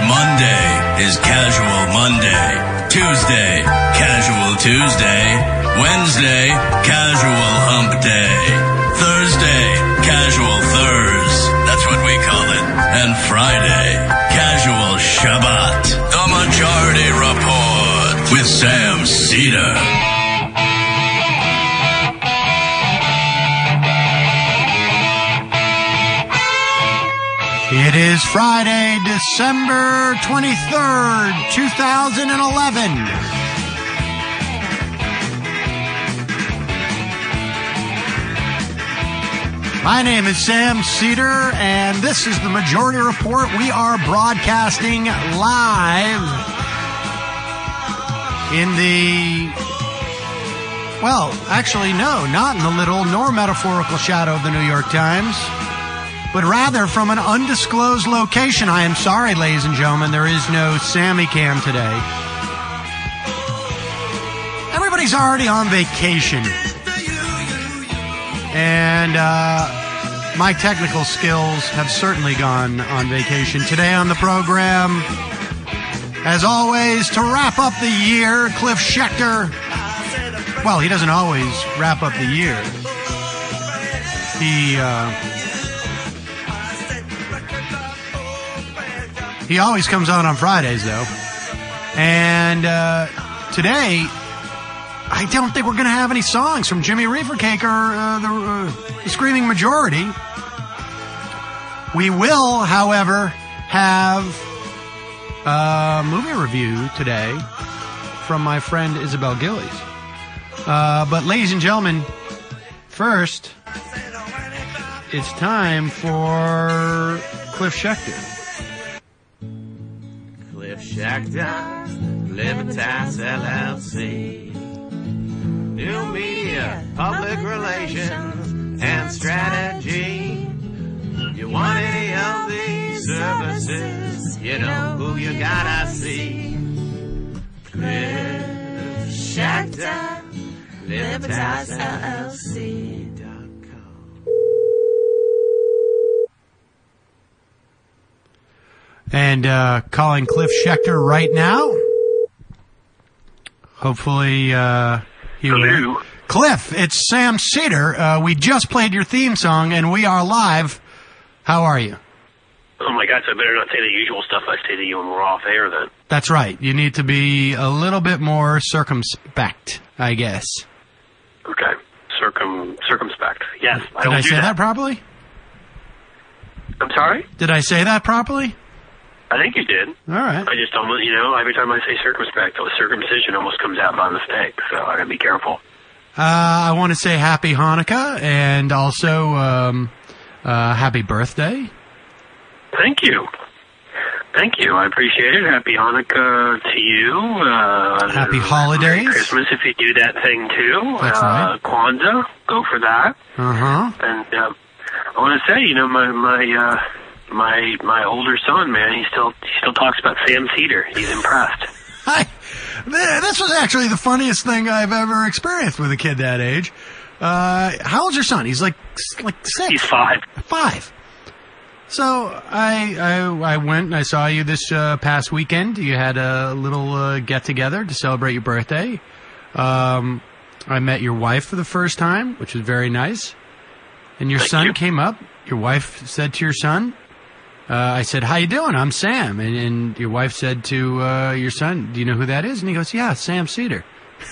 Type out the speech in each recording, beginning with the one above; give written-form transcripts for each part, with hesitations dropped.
Monday is Casual Monday. Tuesday, Casual Tuesday. Wednesday, Casual Hump Day. Thursday, Casual Thurs. That's what we call it. And Friday, Casual Shabbat. The Majority Report with Sam Cedar. It is Friday, December 23rd, 2011. My name is Sam Cedar, and this is the Majority Report. We are broadcasting live in the, well, actually, no, not in the literal nor metaphorical shadow of the New York Times, but rather from an undisclosed location. I am sorry, ladies and gentlemen, there is no Sammy Cam today. Everybody's already on vacation. And my technical skills have certainly gone on vacation. Today on the program, as always, to wrap up the year, Cliff Schecter. Well, he doesn't always wrap up the year. He always comes on Fridays, though. And today, I don't think we're going to have any songs from Jimmy Reefercake or the Screaming Majority. We will, however, have a movie review today from my friend Isabel Gillies. But, ladies and gentlemen, first, it's time for Cliff Schecter. Cliff Schecter, Libertas LLC. New media, public relations, and strategy. You want any of these services, you know who you gotta see. Cliff Schecter, Libertas LLC. And calling Cliff Schecter right now. Hopefully he will. Cliff, it's Sam Cedar. We just played your theme song, and we are live. How are you? Oh, my God, so I better not say the usual stuff I say to you when we're off air, then. That's right. You need to be a little bit more circumspect, I guess. Okay. Circumspect. Yes. Did I say that properly? I'm sorry? Did I say that properly? I think you did. All right. I just almost, every time I say circumspect, the circumcision almost comes out by mistake, so I gotta be careful. I want to say happy Hanukkah and also happy birthday. Thank you. Thank you. I appreciate it. Happy Hanukkah to you. Happy holidays. Merry Christmas if you do that thing too. That's right. Kwanzaa, go for that. Uh-huh. And I want to say, my older son, man, he still talks about Sam Cedar. He's impressed. This was actually the funniest thing I've ever experienced with a kid that age. How old's your son? He's like 6. He's 5. 5. So I went and I saw you this past weekend. You had a little get together to celebrate your birthday. I met your wife for the first time, which was very nice. And your son came up. Your wife said to your son, I said, "How you doing? I'm Sam." And your wife said to your son, "Do you know who that is?" And he goes, "Yeah, Sam Cedar."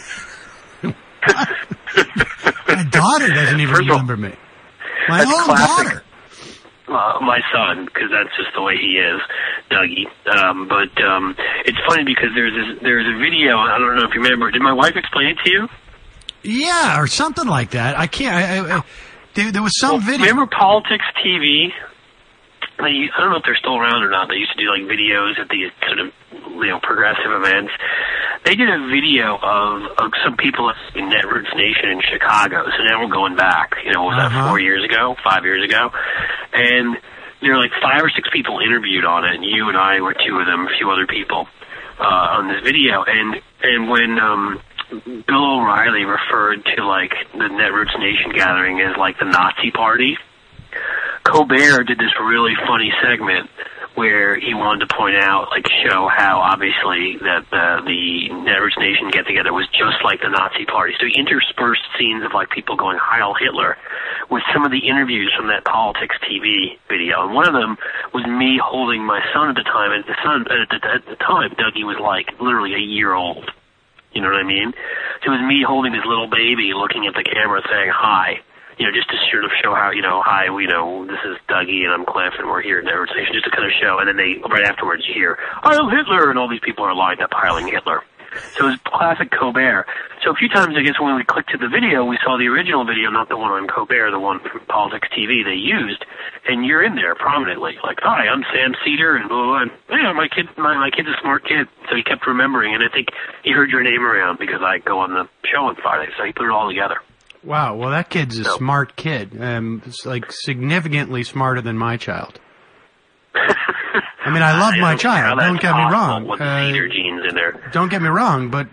My daughter doesn't even remember me. My own daughter. My son, because that's just the way he is, Dougie. But it's funny because there's a video. I don't know if you remember. Did my wife explain it to you? Yeah, or something like that. I can't. There was some video. Remember Politics TV? I don't know if they're still around or not. They used to do like videos at the sort of progressive events. They did a video of some people in Netroots Nation in Chicago. So now we're going back. What was that, 4 years ago, 5 years ago? And there were like 5 or 6 people interviewed on it, and you and I were 2 of them, a few other people on this video. And when Bill O'Reilly referred to like the Netroots Nation gathering as like the Nazi party, Colbert did this really funny segment where he wanted to point out, like, show how obviously that the Neverage Nation get-together was just like the Nazi Party. So he interspersed scenes of, like, people going Heil Hitler with some of the interviews from that Politics TV video. And one of them was me holding my son at the time, and at the time, Dougie was, like, literally a year old. You know what I mean? So it was me holding this little baby looking at the camera saying hi. You know, just to sort of show how, hi, this is Dougie and I'm Cliff and we're here at Neverage Nation, just to kind of show. And then right afterwards you hear, Heil Hitler, and all these people are lined up heiling Hitler. So it was classic Colbert. So a few times, I guess, when we clicked to the video, we saw the original video, not the one on Colbert, the one from Politics TV they used, and you're in there prominently, like, hi, I'm Sam Cedar, and blah, blah, blah. My kid's a smart kid, so he kept remembering, and I think he heard your name around because I go on the show on Friday, so he put it all together. Wow, well, that kid's a smart kid. It's like significantly smarter than my child. I mean, I love my child. Don't get me wrong. With the Cedar genes in there. Don't get me wrong, but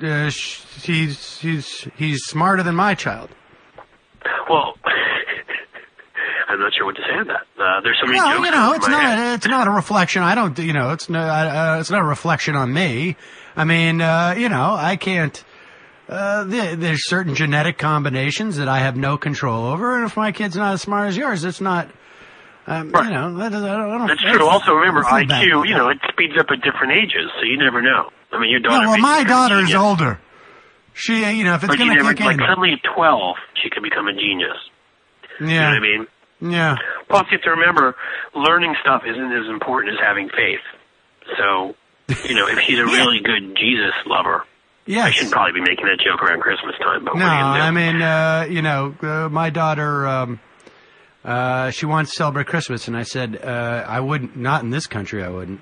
he's smarter than my child. Well, I'm not sure what to say on that. There's so many jokes. It's not a reflection. I don't. It's not a reflection on me. I mean, I can't. There's certain genetic combinations that I have no control over, and if my kid's not as smart as yours, it's not. Right. That's true. Also, remember, IQ, it speeds up at different ages, so you never know. I mean, your daughter. Yeah, well, my daughter is older. She, if it's going to kick in. Like, suddenly at 12, she could become a genius. Yeah. You know what I mean? Yeah. Plus, you have to remember, learning stuff isn't as important as having faith. So, if she's a really good Jesus lover, yes. I shouldn't probably be making that joke around Christmas time, but no, I mean, my daughter, she wants to celebrate Christmas, and I said, I wouldn't, not in this country, I wouldn't.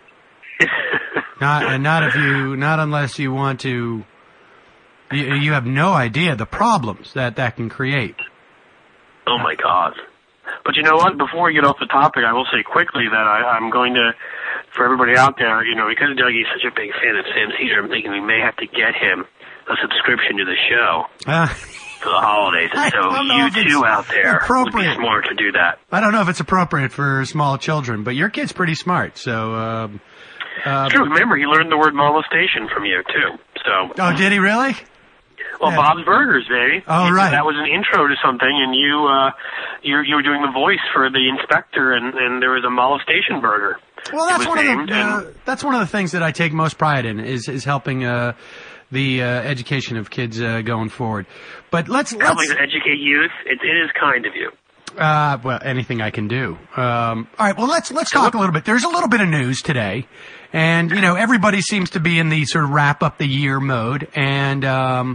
not unless you want to, you have no idea the problems that can create. Oh my God. But you know what? Before we get off the topic, I will say quickly that I'm going to, for everybody out there, because Dougie's such a big fan of Sam Cedar, I'm thinking we may have to get him a subscription to the show for the holidays. And so you two out there would be smart to do that. I don't know if it's appropriate for small children, but your kid's pretty smart, so... it's true. Remember, he learned the word molestation from you, too. So. Oh, did he really? Well, yeah. Bob's Burgers, baby. Oh, right. That was an intro to something, and you were doing the voice for the inspector, and there was a molestation burger. Well, that's one of the things that I take most pride in is helping the education of kids going forward. But let's helping to educate youth. It is kind of you. Well, anything I can do. All right. Well, let's talk a little bit. There's a little bit of news today, and everybody seems to be in the sort of wrap up the year mode, and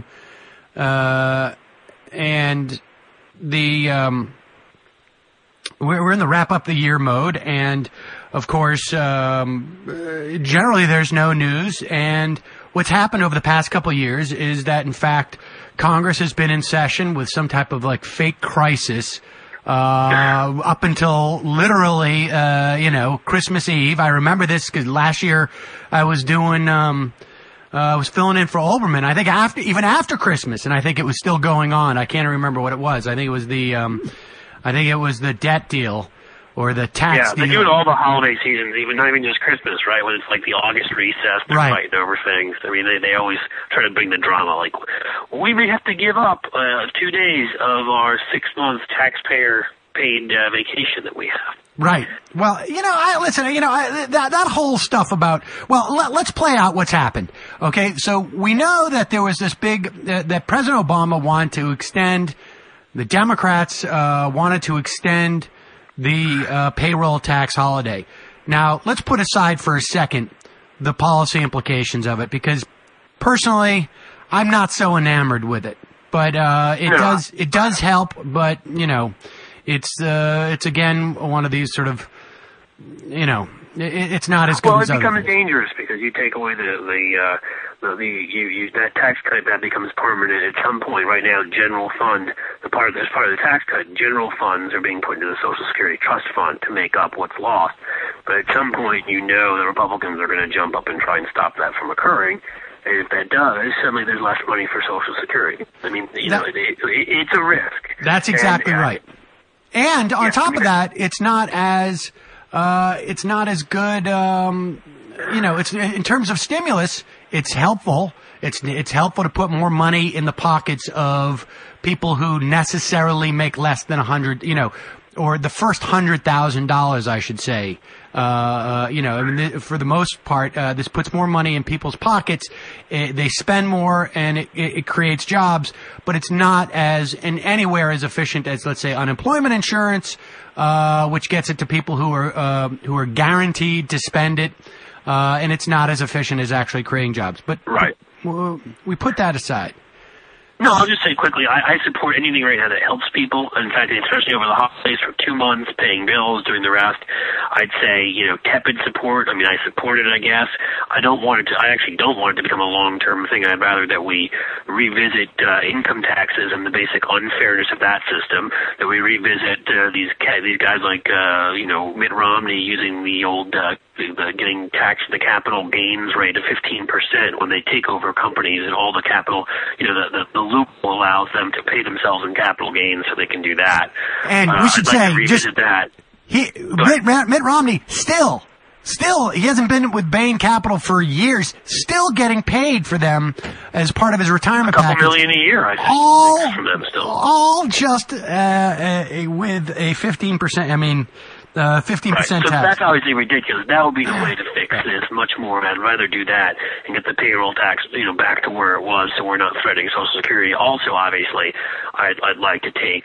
we're in the wrap up the year mode, and of course, generally there's no news, and what's happened over the past couple of years is that in fact Congress has been in session with some type of like fake crisis. Up until literally, Christmas Eve. I remember this because last year I was doing, I was filling in for Olbermann. I think even after Christmas, and I think it was still going on. I can't remember what it was. I think it was the debt deal or the tax deal. Yeah, they do it all the holiday seasons, not even just Christmas, right? When it's like the August recess, they're fighting over things. I mean, they always try to bring the drama, like, we may have to give up 2 days of our 6-month taxpayer-paid vacation that we have. Right. Well, that whole stuff about, let's play out what's happened. Okay, so we know that there was this that President Obama wanted to extend, the Democrats wanted to extend the payroll tax holiday. Now, let's put aside for a second the policy implications of it, because personally, I'm not so enamored with it. But it does help. But it's again one of these sort of it's not as good. Well, as it becomes other things. Dangerous because you take away that tax cut that becomes permanent at some point. Right now, general fund, as part of the tax cut, general funds are being put into the Social Security Trust Fund to make up what's lost. But at some point, the Republicans are going to jump up and try and stop that from occurring. And if that does, suddenly there's less money for Social Security. I mean, it's a risk. That's exactly right. And on top of that, it's not as it's not as good. It's in terms of stimulus, it's helpful. It's helpful to put more money in the pockets of people who necessarily make less than 100, or the first $100,000, I should say. For the most part, this puts more money in people's pockets. They spend more, and it creates jobs. But it's not anywhere as efficient as, let's say, unemployment insurance, which gets it to people who are guaranteed to spend it. And it's not as efficient as actually creating jobs. But right. We put that aside. No, I'll just say quickly, I support anything right now that helps people. In fact, especially over the holidays for 2 months, paying bills, doing the rest, I'd say, tepid support. I mean, I support it, I guess. I actually don't want it to become a long-term thing. I'd rather that we revisit income taxes and the basic unfairness of that system, that we revisit these guys like, Mitt Romney using the old getting taxed the capital gains rate of 15% when they take over companies, and all the capital, the loophole allows them to pay themselves in capital gains, so they can do that. And we should I'd say, like to revisit that. Mitt Romney still, he hasn't been with Bain Capital for years, still getting paid for them as part of his retirement package. $2 million a year, I think, from them still. All just with a 15%. I mean. 15% right. So tax. That's obviously ridiculous. That would be the way to fix this much more. I'd rather do that and get the payroll tax, back to where it was, so we're not threatening Social Security. Also, obviously, I'd like to take,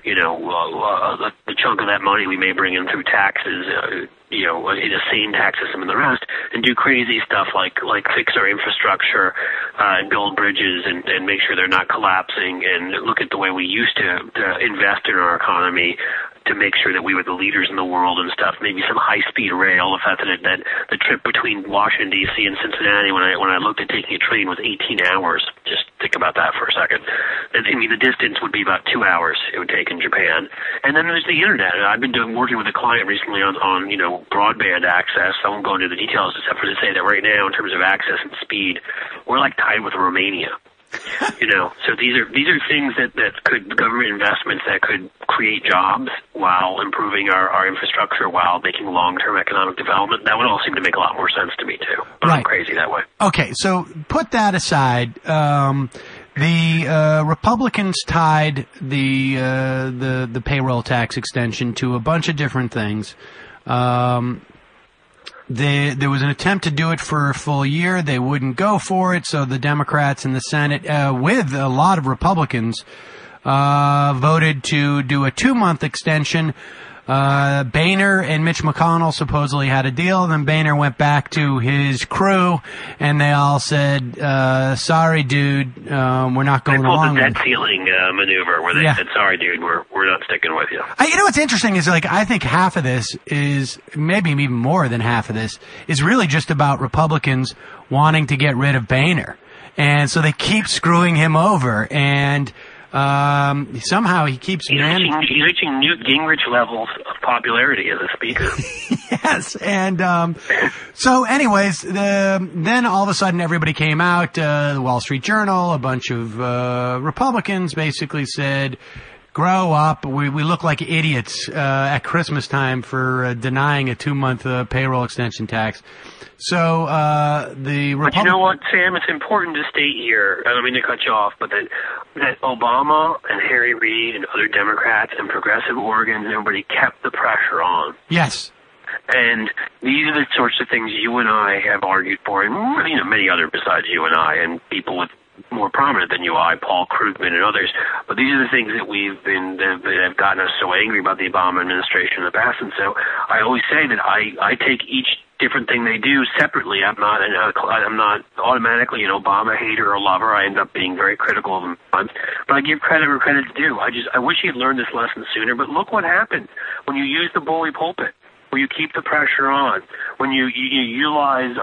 the chunk of that money we may bring in through taxes, in the same tax system and the rest, and do crazy stuff like fix our infrastructure, and build bridges and make sure they're not collapsing, and look at the way we used to invest in our economy, to make sure that we were the leaders in the world and stuff. Maybe some high-speed rail. The fact that the trip between Washington D.C. and Cincinnati, when I looked at taking a train, was 18 hours. Just think about that for a second. I mean, the distance would be about 2 hours it would take in Japan. And then there's the internet. I've been working with a client recently on broadband access. I won't go into the details except for to say that right now, in terms of access and speed, we're like tied with Romania. So these are things that could, government investments that could create jobs while improving our infrastructure, while making long-term economic development. That would all seem to make a lot more sense to me too. But right. I'm crazy that way. Okay, so put that aside. The Republicans tied the payroll tax extension to a bunch of different things. There was an attempt to do it for a full year. They wouldn't go for it, so the Democrats in the Senate, with a lot of Republicans, voted to do a 2-month extension. Boehner and Mitch McConnell supposedly had a deal. Then Boehner went back to his crew, and they all said, sorry, dude, we're not going along with it. They pulled the debt ceiling maneuver where they said, sorry, dude, we're not sticking with you. What's interesting is, I think half of this is, maybe even more than half of this, is really just about Republicans wanting to get rid of Boehner. And so they keep screwing him over, and somehow he keeps he's reaching Newt Gingrich levels of popularity as a speaker. Yes, and so anyways, then all of a sudden everybody came out. The Wall Street Journal, a bunch of Republicans basically said, grow up. We look like idiots at Christmas time for denying a 2-month payroll extension tax. So But you know what, Sam? It's important to state here, I don't mean to cut you off, but that Obama and Harry Reid and other Democrats and progressive organs and everybody kept the pressure on. Yes. And these are the sorts of things you and I have argued for, and many other besides you and I, and people with more prominent than you are, Paul Krugman and others. But these are the things that that have gotten us so angry about the Obama administration in the past. And so I always say that I take each different thing they do separately. I'm not automatically an Obama hater or lover. I end up being very critical of them, but I give credit where credit's due. I wish he had learned this lesson sooner. But look what happened when you use the bully pulpit, where you keep the pressure on, when you utilize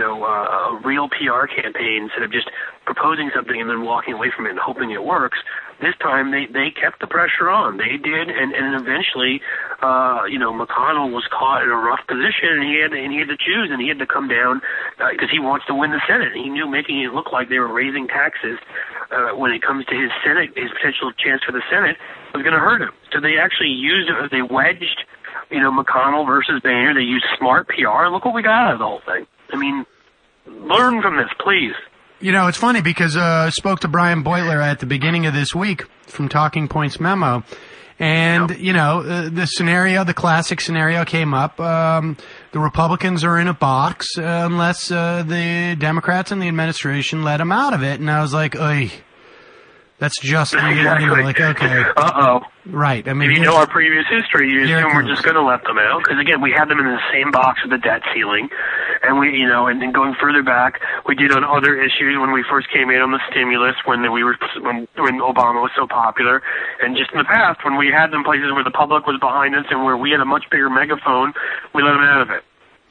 a real PR campaign instead of just proposing something and then walking away from it and hoping it works. This time they kept the pressure on. They did, and eventually, McConnell was caught in a rough position, and he had to choose, and he had to come down because he wants to win the Senate. He knew making it look like they were raising taxes when it comes to his potential chance for the Senate was going to hurt him. So they actually wedged McConnell versus Boehner. They used smart PR. Look what we got out of the whole thing. I mean, learn from this, please. It's funny because I spoke to Brian Beutler at the beginning of this week from Talking Points Memo. And, the classic scenario came up. The Republicans are in a box unless the Democrats and the administration let them out of it. And I was like, oy. That's just, exactly. Okay. Uh-oh. Right. I mean, if you know our previous history, you assume we're just going to let them out. Because, again, we had them in the same box with the debt ceiling. And and then going further back, we did on other issues when we first came in on the stimulus, when Obama was so popular. And just in the past, when we had them places where the public was behind us and where we had a much bigger megaphone, we let them out of it.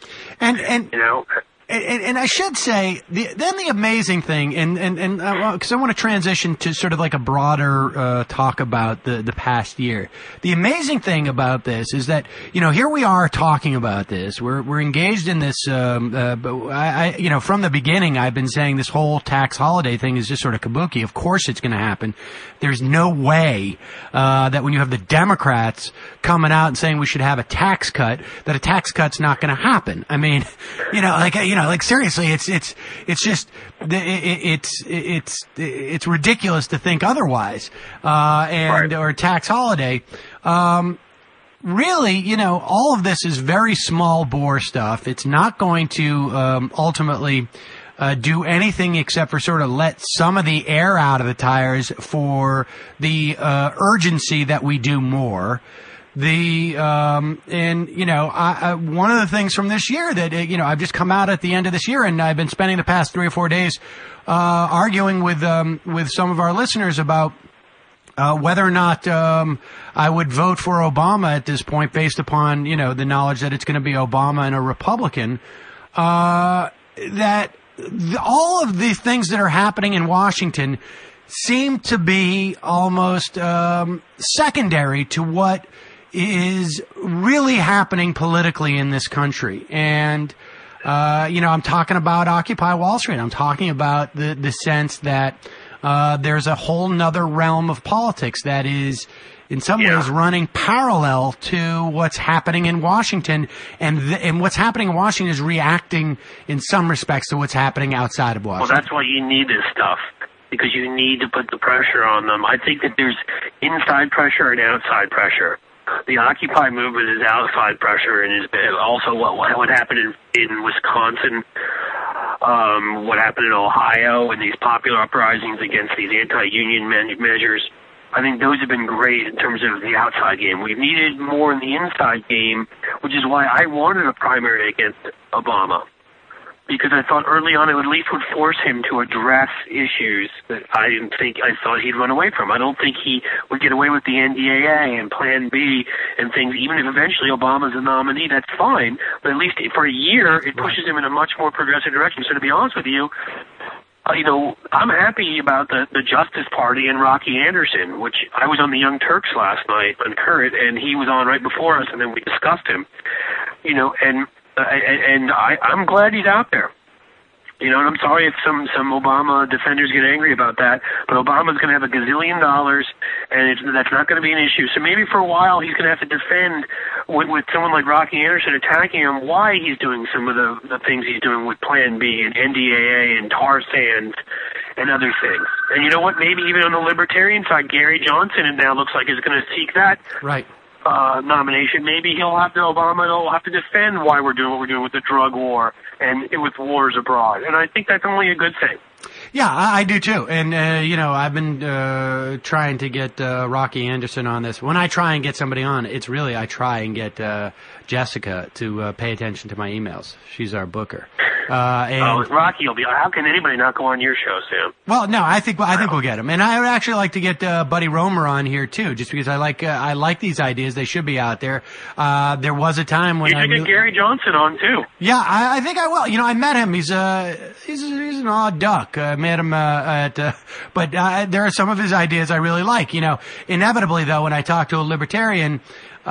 And I should say, the amazing thing, because I want to transition to sort of like a broader talk about the past year. The amazing thing about this is that, here we are talking about this. We're engaged in this. But from the beginning, I've been saying this whole tax holiday thing is just sort of kabuki. Of course, it's going to happen. There's no way that when you have the Democrats coming out and saying we should have a tax cut, that a tax cut's not going to happen. I mean, seriously, it's just it's ridiculous to think otherwise. Or tax holiday. Really, all of this is very small bore stuff. It's not going to ultimately do anything except for sort of let some of the air out of the tires for the urgency that we do more. One of the things from this year that, I've just come out at the end of this year and I've been spending the past 3 or 4 days, arguing with some of our listeners about, whether or not, I would vote for Obama at this point based upon, the knowledge that it's going to be Obama and a Republican, that all of the things that are happening in Washington seem to be almost, secondary to what is really happening politically in this country. And, I'm talking about Occupy Wall Street. I'm talking about the sense that, there's a whole nother realm of politics that is in some ways running parallel to what's happening in Washington. And what's happening in Washington is reacting in some respects to what's happening outside of Washington. Well, that's why you need this stuff. Because you need to put the pressure on them. I think that there's inside pressure and outside pressure. The Occupy movement is outside pressure, and is also what happened in Wisconsin, what happened in Ohio, and these popular uprisings against these anti-union measures. I think those have been great in terms of the outside game. We've needed more in the inside game, which is why I wanted a primary against Obama. Because I thought early on it at least would force him to address issues that I thought he'd run away from. I don't think he would get away with the NDAA and Plan B and things. Even if eventually Obama's a nominee, that's fine. But at least for a year, it pushes him in a much more progressive direction. So to be honest with you, I'm happy about the Justice Party and Rocky Anderson, which I was on the Young Turks last night on Current, and he was on right before us, and then we discussed him. And I'm glad he's out there. And I'm sorry if some Obama defenders get angry about that, but Obama's going to have $1 gazillion, and that's not going to be an issue. So maybe for a while he's going to have to defend with someone like Rocky Anderson attacking him why he's doing some of the things he's doing with Plan B and NDAA and tar sands and other things. And you know what? Maybe even on the libertarian side, Gary Johnson, it now looks like, is going to seek that. Right. Nomination. Maybe Obama will have to defend why we're doing what we're doing with the drug war and with wars abroad. And I think that's only a good thing. Yeah, I do too. And, I've been trying to get Rocky Anderson on this. When I try and get somebody on, it's really I try and get Jessica to pay attention to my emails. She's our booker. Rocky will be. How can anybody not go on your show, Sam? Well, no, I think we'll get him, and I would actually like to get Buddy Romer on here too, just because I like these ideas. They should be out there. There was a time when you should get Gary Johnson on too. Yeah, I think I will. I met him. He's an odd duck. I met him but there are some of his ideas I really like. Inevitably though, when I talk to a libertarian,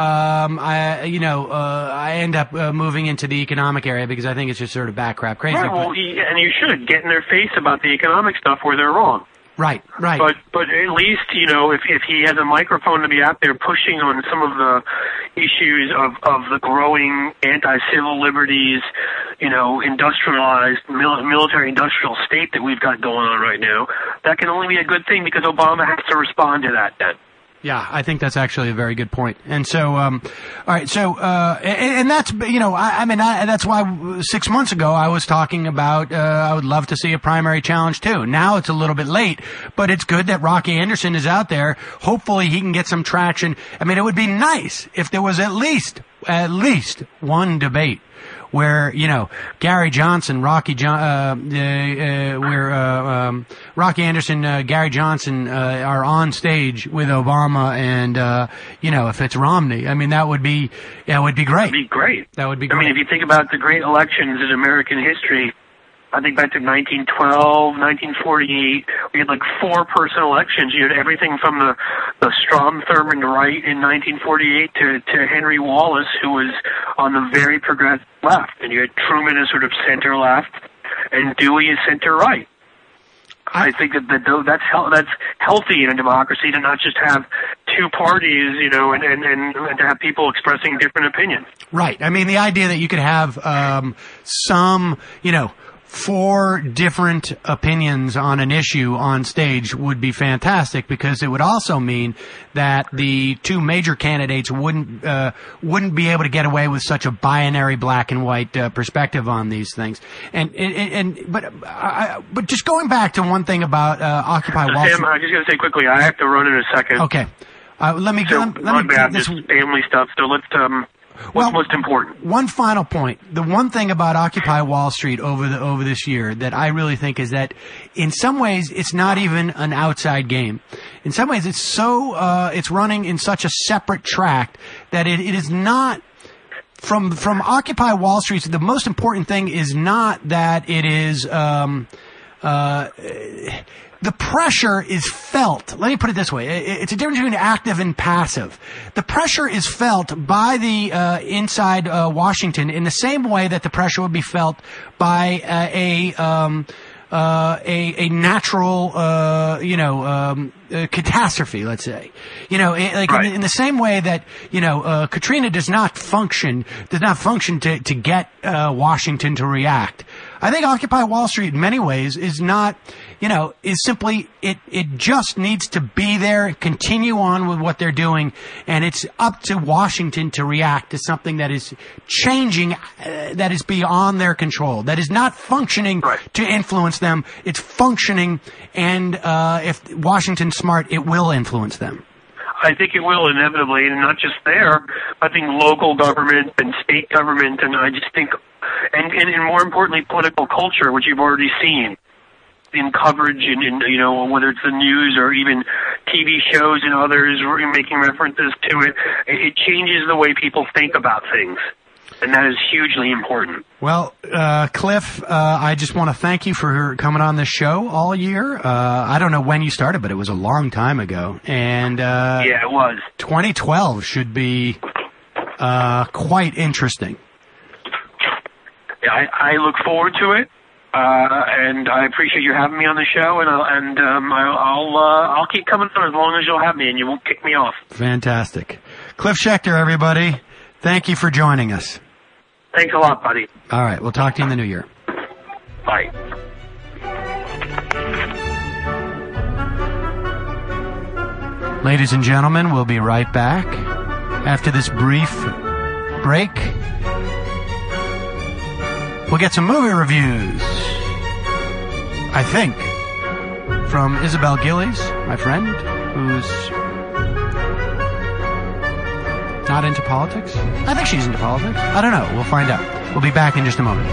I end up moving into the economic area because I think it's just sort of back crap crazy. Right, well, and you should get in their face about the economic stuff where they're wrong. Right. But at least, you know, if he has a microphone to be out there pushing on some of the issues of the growing anti-civil liberties, you know, industrialized military-industrial state that we've got going on right now, that can only be a good thing because Obama has to respond to that then. Yeah, I think that's actually a very good point. And so, all right, so, and that's, you know, that's why 6 months ago I was talking about, I would love to see a primary challenge too. Now it's a little bit late, but it's good that Rocky Anderson is out there. Hopefully he can get some traction. I mean, it would be nice if there was at least one debate where, you know, Gary Johnson, Rocky Anderson, Gary Johnson are on stage with Obama, and you know, if it's Romney, I mean, that would be great. That would be great. That would be great. I mean, if you think about the great elections in American history, I think back to 1912, 1948, we had like 4-person elections. You had everything from the Strom Thurmond right in 1948 to Henry Wallace, who was on the very progressive left. And you had Truman as sort of center left and Dewey as center right. I think that's healthy in a democracy to not just have two parties, you know, and to have people expressing different opinions. Right. I mean, the idea that you could have some, you know, 4 different opinions on an issue on stage would be fantastic, because it would also mean that the 2 major candidates wouldn't be able to get away with such a binary black and white perspective on these things. But just going back to one thing about Occupy Wall Street. Sam, I'm just going to say quickly, I have to run in a second. Okay. Let me get this family stuff. So let's what's most important? One final point. The one thing about Occupy Wall Street over this year that I really think is that in some ways it's not even an outside game. In some ways it's it's running in such a separate track that it is not from Occupy Wall Street. The most important thing is not that it is the pressure is felt. Let me put it this way. It's a difference between active and passive. The pressure is felt by the inside Washington in the same way that the pressure would be felt by a natural catastrophe, let's say. You know, right. in the same way that, you know, Katrina does not function to get Washington to react. I think Occupy Wall Street in many ways is not, you know, is simply, it just needs to be there, continue on with what they're doing, and it's up to Washington to react to something that is changing, that is beyond their control, that is not functioning right. to influence them. It's functioning, and if Washington's smart, it will influence them. I think it will inevitably, and not just there. I think local government and state government, and I just think, and more importantly, political culture, which you've already seen in coverage, and you know, whether it's the news or even TV shows and others making references to it. It changes the way people think about things. And that is hugely important. Well, Cliff, I just want to thank you for coming on this show all year. I don't know when you started, but it was a long time ago. And yeah, it was. 2012 should be quite interesting. Yeah, I look forward to it, and I appreciate you having me on the show. And I'll keep coming on as long as you'll have me, and you won't kick me off. Fantastic, Cliff Schecter, everybody. Thank you for joining us. Thanks a lot, buddy. All right, we'll talk to you in the new year. Bye. Ladies and gentlemen, we'll be right back after this brief break. We'll get some movie reviews, I think, from Isabel Gillies, my friend, who's not into politics? I think she's into politics. I don't know. We'll find out. We'll be back in just a moment.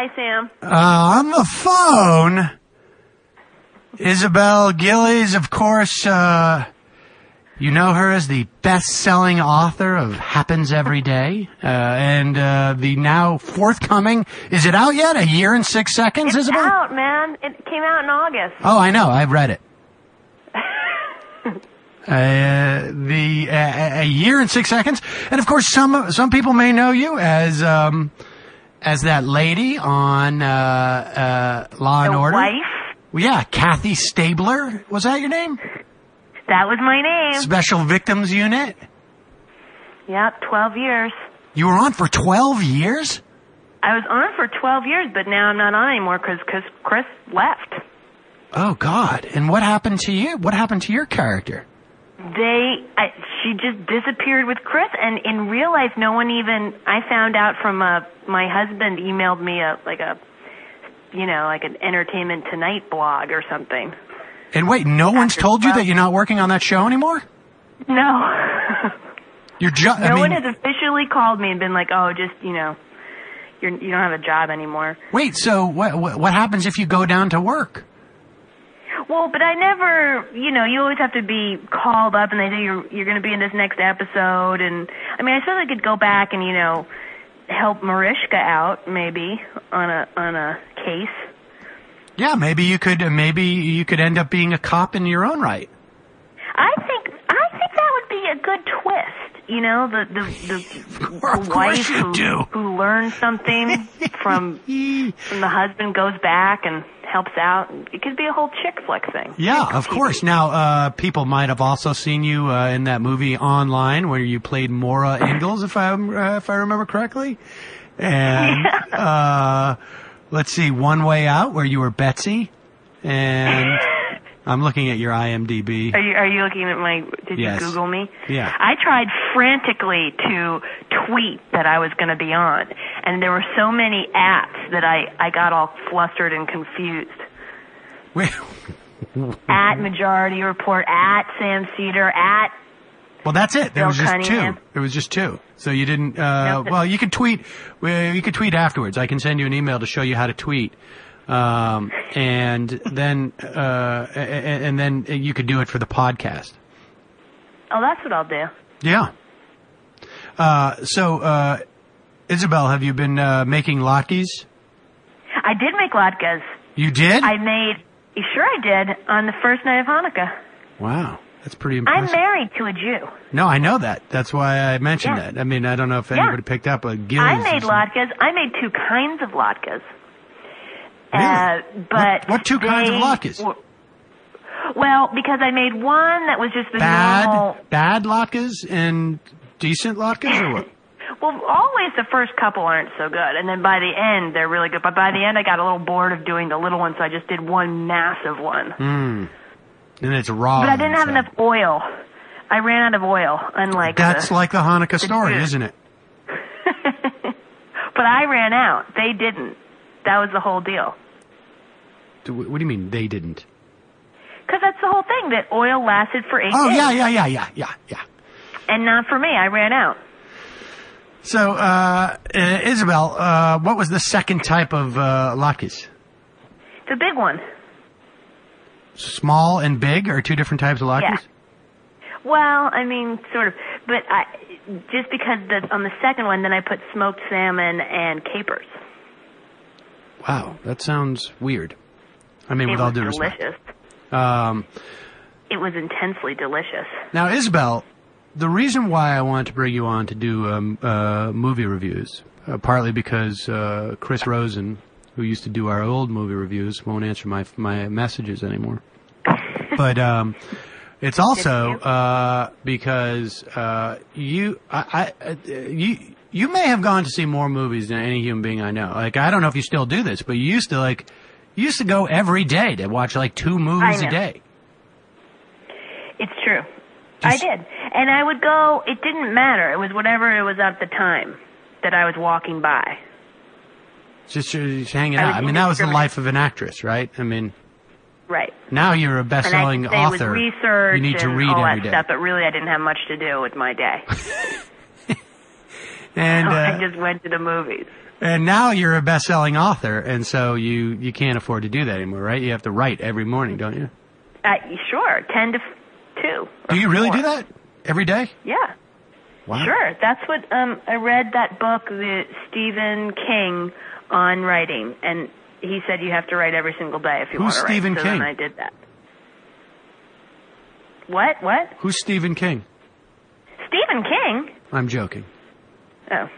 Hi, Sam. On the phone, Isabel Gillies, of course, you know her as the best-selling author of Happens Every Day, and the now forthcoming, is it out yet? A Year and 6 Seconds, It's Isabel? out, man. It came out in August. Oh, I know. I've read it. A Year and 6 Seconds, and of course, some people may know you as that lady on Law and The Order. wife? Well, yeah, Kathy Stabler. Was that your name? That was my name. Special Victims Unit. Yep, 12 years. You were on for 12 years? I was on for 12 years, but now I'm not on anymore because Chris left. Oh God! And what happened to you? What happened to your character? She just disappeared with Chris, and in real life, no one even. I found out from my husband emailed me like an Entertainment Tonight blog or something. And wait, no one's told you that you're not working on that show anymore? No. No one has officially called me and been like, "Oh, just you don't have a job anymore." Wait, so what happens if you go down to work? Well, but I never, you always have to be called up, and they say you're going to be in this next episode, and I mean, I suppose I could go back and help Mariska out maybe on a case. Yeah, maybe you could end up being a cop in your own right. I think that would be a good twist. The wife who learns something from the husband goes back and helps out. It could be a whole chick flick thing. Yeah, of course. Now, people might have also seen you in that movie Online where you played Maura Ingalls, if I remember correctly. And let's see, One Way Out where you were Betsy. And I'm looking at your IMDb. Are you looking at my? Did Yes. you Google me? Yeah. I tried frantically to tweet that I was going to be on, and there were so many ats that I got all flustered and confused. Wait. At Majority Report, at Sam Cedar, at. Well, that's it. There Bill was just Cunningham. two. There was just two. So you didn't. Well, you could tweet. You could tweet afterwards. I can send you an email to show you how to tweet. And then you could do it for the podcast. Oh, that's what I'll do. Yeah. So, Isabel, have you been making latkes? I did make latkes. You did? Sure I did, on the first night of Hanukkah. Wow. That's pretty impressive. I'm married to a Jew. No, I know that. That's why I mentioned that. I mean, I don't know if anybody picked up, but Gillies. I made latkes. I made two kinds of latkes. Really? But what two kinds of latkes? Well, because I made one that was just the normal. Bad latkes and decent latkes, or what? Well, always the first couple aren't so good, and then by the end they're really good. But by the end, I got a little bored of doing the little ones, so I just did one massive one. And it's raw. But I didn't have enough oil. I ran out of oil, unlike That's like the Hanukkah story, isn't it? But I ran out. They didn't. That was the whole deal. What do you mean they didn't? Because that's the whole thing, that oil lasted for 8 days. Oh, yeah. And not for me. I ran out. So, Isabel, what was the second type of latkes? The big one. Small and big are two different types of latkes? Yeah. Well, I mean, sort of. But just because on the second one, then I put smoked salmon and capers. Wow, that sounds weird. I mean, with all due respect. Delicious. It was intensely delicious. Now, Isabel, the reason why I wanted to bring you on to do movie reviews, partly because Chris Rosen, who used to do our old movie reviews, won't answer my messages anymore. But it's also because you may have gone to see more movies than any human being I know. Like, I don't know if you still do this, but you used to go every day to watch like 2 movies a day. It's true. I did. And I would go, it didn't matter. It was whatever it was at the time that I was walking by. Just hanging out. I mean, that was the life of an actress, right? I mean, right. Now you're a best-selling author. With research you need to read all every that day. stuff, but really I didn't have much to do with my day. And so I just went to the movies. And now you're a best-selling author, and so you can't afford to do that anymore, right? You have to write every morning, don't you? Sure, 10 to 2. Do you really 4. do that every day? Yeah. Wow. Sure. That's what I read that book, the Stephen King, on writing, and he said you have to write every single day if you want to write. Who's Stephen so King? Then I did that. What? Who's Stephen King? Stephen King? I'm joking. Oh.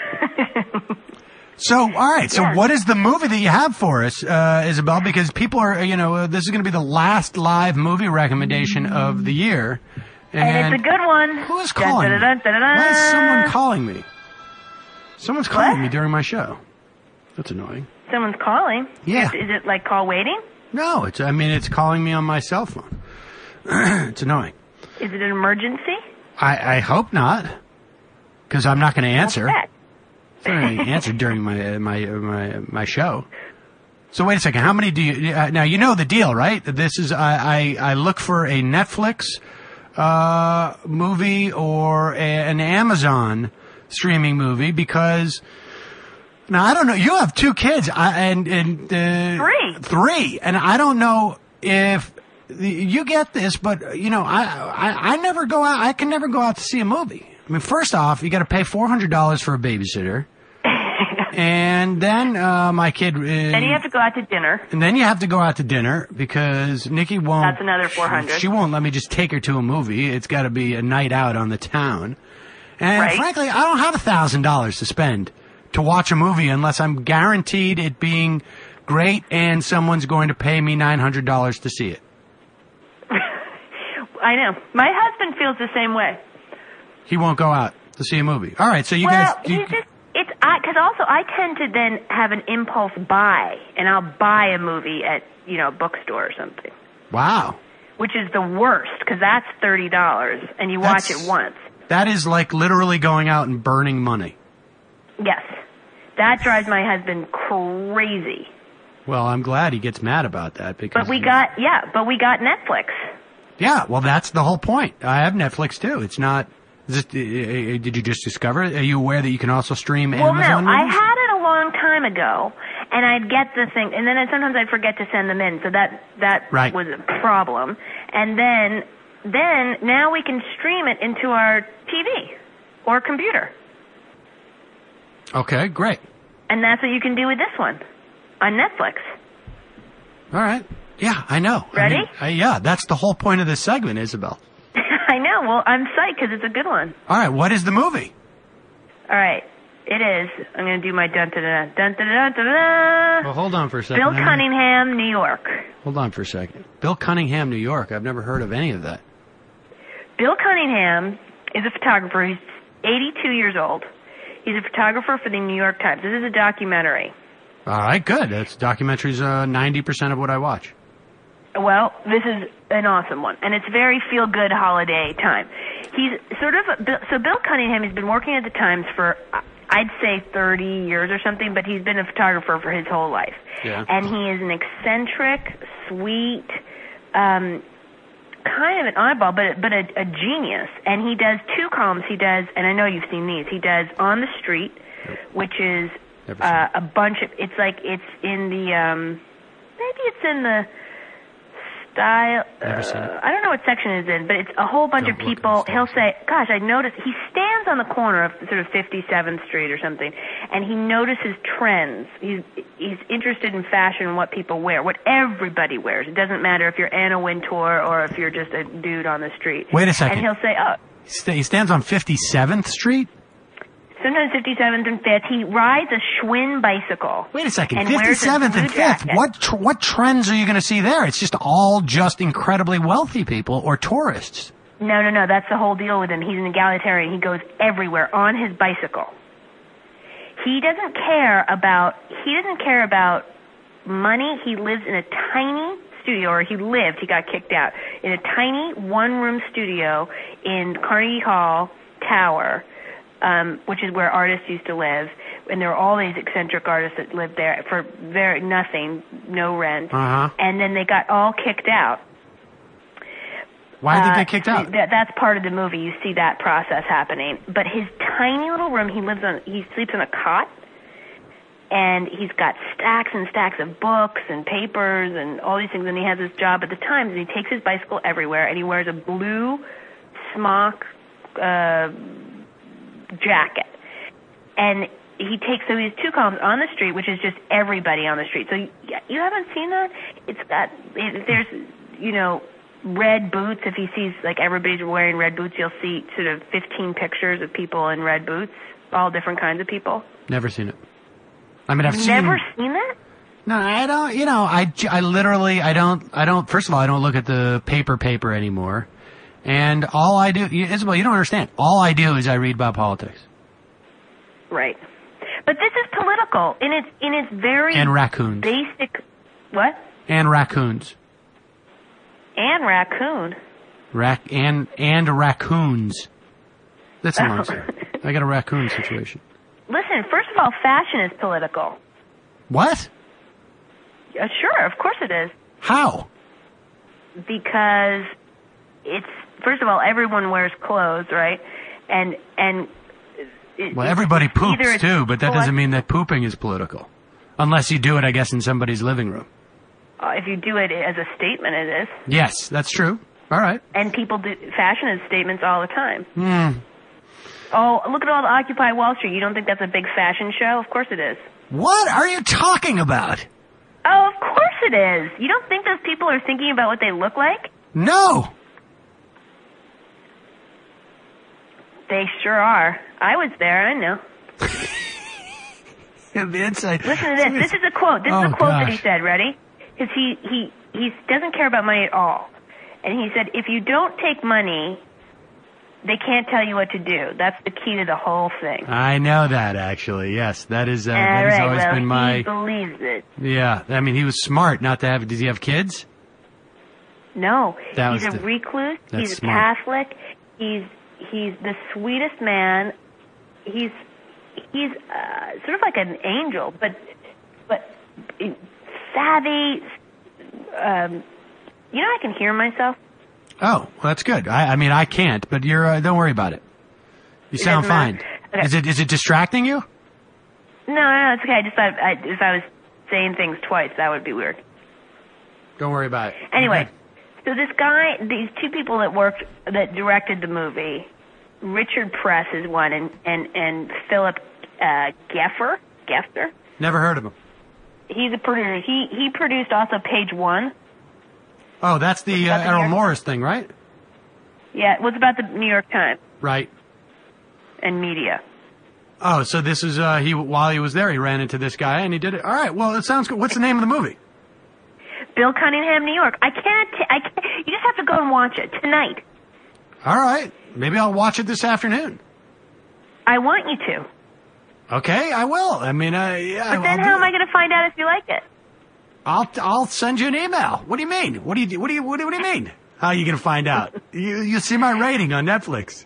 So, all right. So, Yeah. what is the movie that you have for us, Isabel? Because people are, this is going to be the last live movie recommendation of the year. And it's a good one. Who is calling me? Why is someone calling me? Someone's calling me during my show. That's annoying. Someone's calling? Yeah. Is it like call waiting? No, it's calling me on my cell phone. It's annoying. Is it an emergency? I hope not, because I'm not going to answer. What's that? I'm not going to answer during my show. So wait a second. How many do you now? You know the deal, right? This is I look for a Netflix movie or an Amazon streaming movie because now I don't know. You have 2 kids, and 3, and I don't know if you get this, but I never go out. I can never go out to see a movie. I mean, first off, you got to pay $400 for a babysitter. And then my kid. Then you have to go out to dinner. And then you have to go out to dinner because Nikki won't. That's another $400. She won't let me just take her to a movie. It's got to be a night out on the town. And frankly, I don't have $1,000 to spend to watch a movie unless I'm guaranteed it being great and someone's going to pay me $900 to see it. I know. My husband feels the same way. He won't go out to see a movie. All right, so you guys. Because also I tend to then have an impulse buy, and I'll buy a movie at a bookstore or something. Wow. Which is the worst, because that's $30, and you watch it once. That is like literally going out and burning money. Yes, that drives my husband crazy. Well, I'm glad he gets mad about that because. But we got Netflix. Yeah, well, that's the whole point. I have Netflix too. It's not. Did you just discover it? Are you aware that you can also stream Amazon Well, no, I movies? had it a long time ago, and I'd get the thing, and then sometimes I'd forget to send them in, so that Right. was a problem. And then now we can stream it into our TV or computer, Okay, great. and that's what you can do with this one on Netflix. All right. Yeah, I know. Ready? Yeah, that's the whole point of this segment, Isabel. I know. Well, I'm psyched because it's a good one. All right, what is the movie? All right, it is. I'm going to do my dun-da-da, dun-da-da-da-da-da. Well, hold on for a second. Bill Cunningham, New York. Hold on for a second. Bill Cunningham, New York. I've never heard of any of that. Bill Cunningham is a photographer. He's 82 years old. He's a photographer for the New York Times. This is a documentary. All right, good. That's documentaries 90% of what I watch. Well, this is an awesome one, and it's very feel-good holiday time. He's sort of so Bill Cunningham has been working at the Times for I'd say 30 years or something, but he's been a photographer for his whole life. Yeah. And he is an eccentric, sweet, kind of an oddball, but a genius. And he does 2 columns. He does, and I know you've seen these. He does On the Street, which is a bunch of. It's like it's in the maybe it's in the style. I don't know what section it's in, but it's a whole bunch of people. He'll say, gosh, I noticed. He stands on the corner of sort of 57th Street or something, and he notices trends. He's interested in fashion and what people wear, what everybody wears. It doesn't matter if you're Anna Wintour or if you're just a dude on the street. Wait a second. And he'll say, oh. He stands on 57th Street? Sometimes 57th and 5th. He rides a Schwinn bicycle. Wait a second. And wears a 57th and blue 5th. jacket. What trends are you going to see there? It's just all just incredibly wealthy people or tourists. No. That's the whole deal with him. He's an egalitarian. He goes everywhere on his bicycle. He doesn't care about money. He lives in a tiny studio, or he got kicked out, in a tiny one-room studio in Carnegie Hall Tower, which is where artists used to live. And there were all these eccentric artists that lived there for nothing, no rent. Uh-huh. And then they got all kicked out. Why did they get kicked out? That's part of the movie. You see that process happening. But his tiny little room, he sleeps on a cot, And he's got stacks and stacks of books and papers and all these things. And he has his job at the Times, and he takes his bicycle everywhere, and he wears a blue smock jacket. And he has 2 columns on the street, which is just everybody on the street. So you haven't seen that? There's, red boots. If he sees, like, everybody's wearing red boots, you'll see sort of 15 pictures of people in red boots, all different kinds of people. Never seen it. I mean, I've Never seen that? No, I don't, I literally, I don't, first of all, I don't look at the paper anymore. And all I do, Isabel, you don't understand. All I do is I read about politics. Right. But this is political in its very and raccoons. Basic. What? And raccoons. And raccoon. And raccoons. That's a long story. I got a raccoon situation. Listen, first of all, fashion is political. What? Sure, of course it is. How? Because it's, first of all, everyone wears clothes, right? And well, everybody poops too, but that doesn't mean that pooping is political. Unless you do it, I guess, in somebody's living room. If you do it as a statement, it is. Yes, that's true. All right. And people do fashion as statements all the time. Hmm. Oh, look at all the Occupy Wall Street. You don't think that's a big fashion show? Of course it is. What are you talking about? Oh, of course it is. You don't think those people are thinking about what they look like? No. They sure are. I was there. I know. The inside. Listen to this. This is a quote. This is a quote that he said. Ready? Because he doesn't care about money at all. And he said, if you don't take money, they can't tell you what to do. That's the key to the whole thing. I know that, actually. Yes, that is. That has always been my. He believes it. Yeah, I mean, he was smart not to have. Does he have kids? No, he's a recluse. He's a Catholic. He's the sweetest man. He's sort of like an angel, but savvy. I can hear myself. Oh, well, that's good. I mean, I can't, but you're. Don't worry about it. You sound fine. Okay. Is it distracting you? No, it's okay. I just thought if I was saying things twice, that would be weird. Don't worry about it. Anyway, so this guy, these 2 people that directed the movie, Richard Press is one, and Philip Gefter. Never heard of him. He's a producer. He produced also Page One. Oh, that's the Errol Morris thing, right? Yeah, it was about the New York Times. Right. And media. Oh, so this is while he was there, he ran into this guy and he did it. All right. Well, it sounds good. What's the name of the movie? Bill Cunningham, New York. I can't. You just have to go and watch it tonight. All right. Maybe I'll watch it this afternoon. I want you to. Okay, I will. I mean, yeah. But then how am I going to find out if you like it? I'll send you an email. What do you mean? What do you mean? How are you going to find out? You see my rating on Netflix.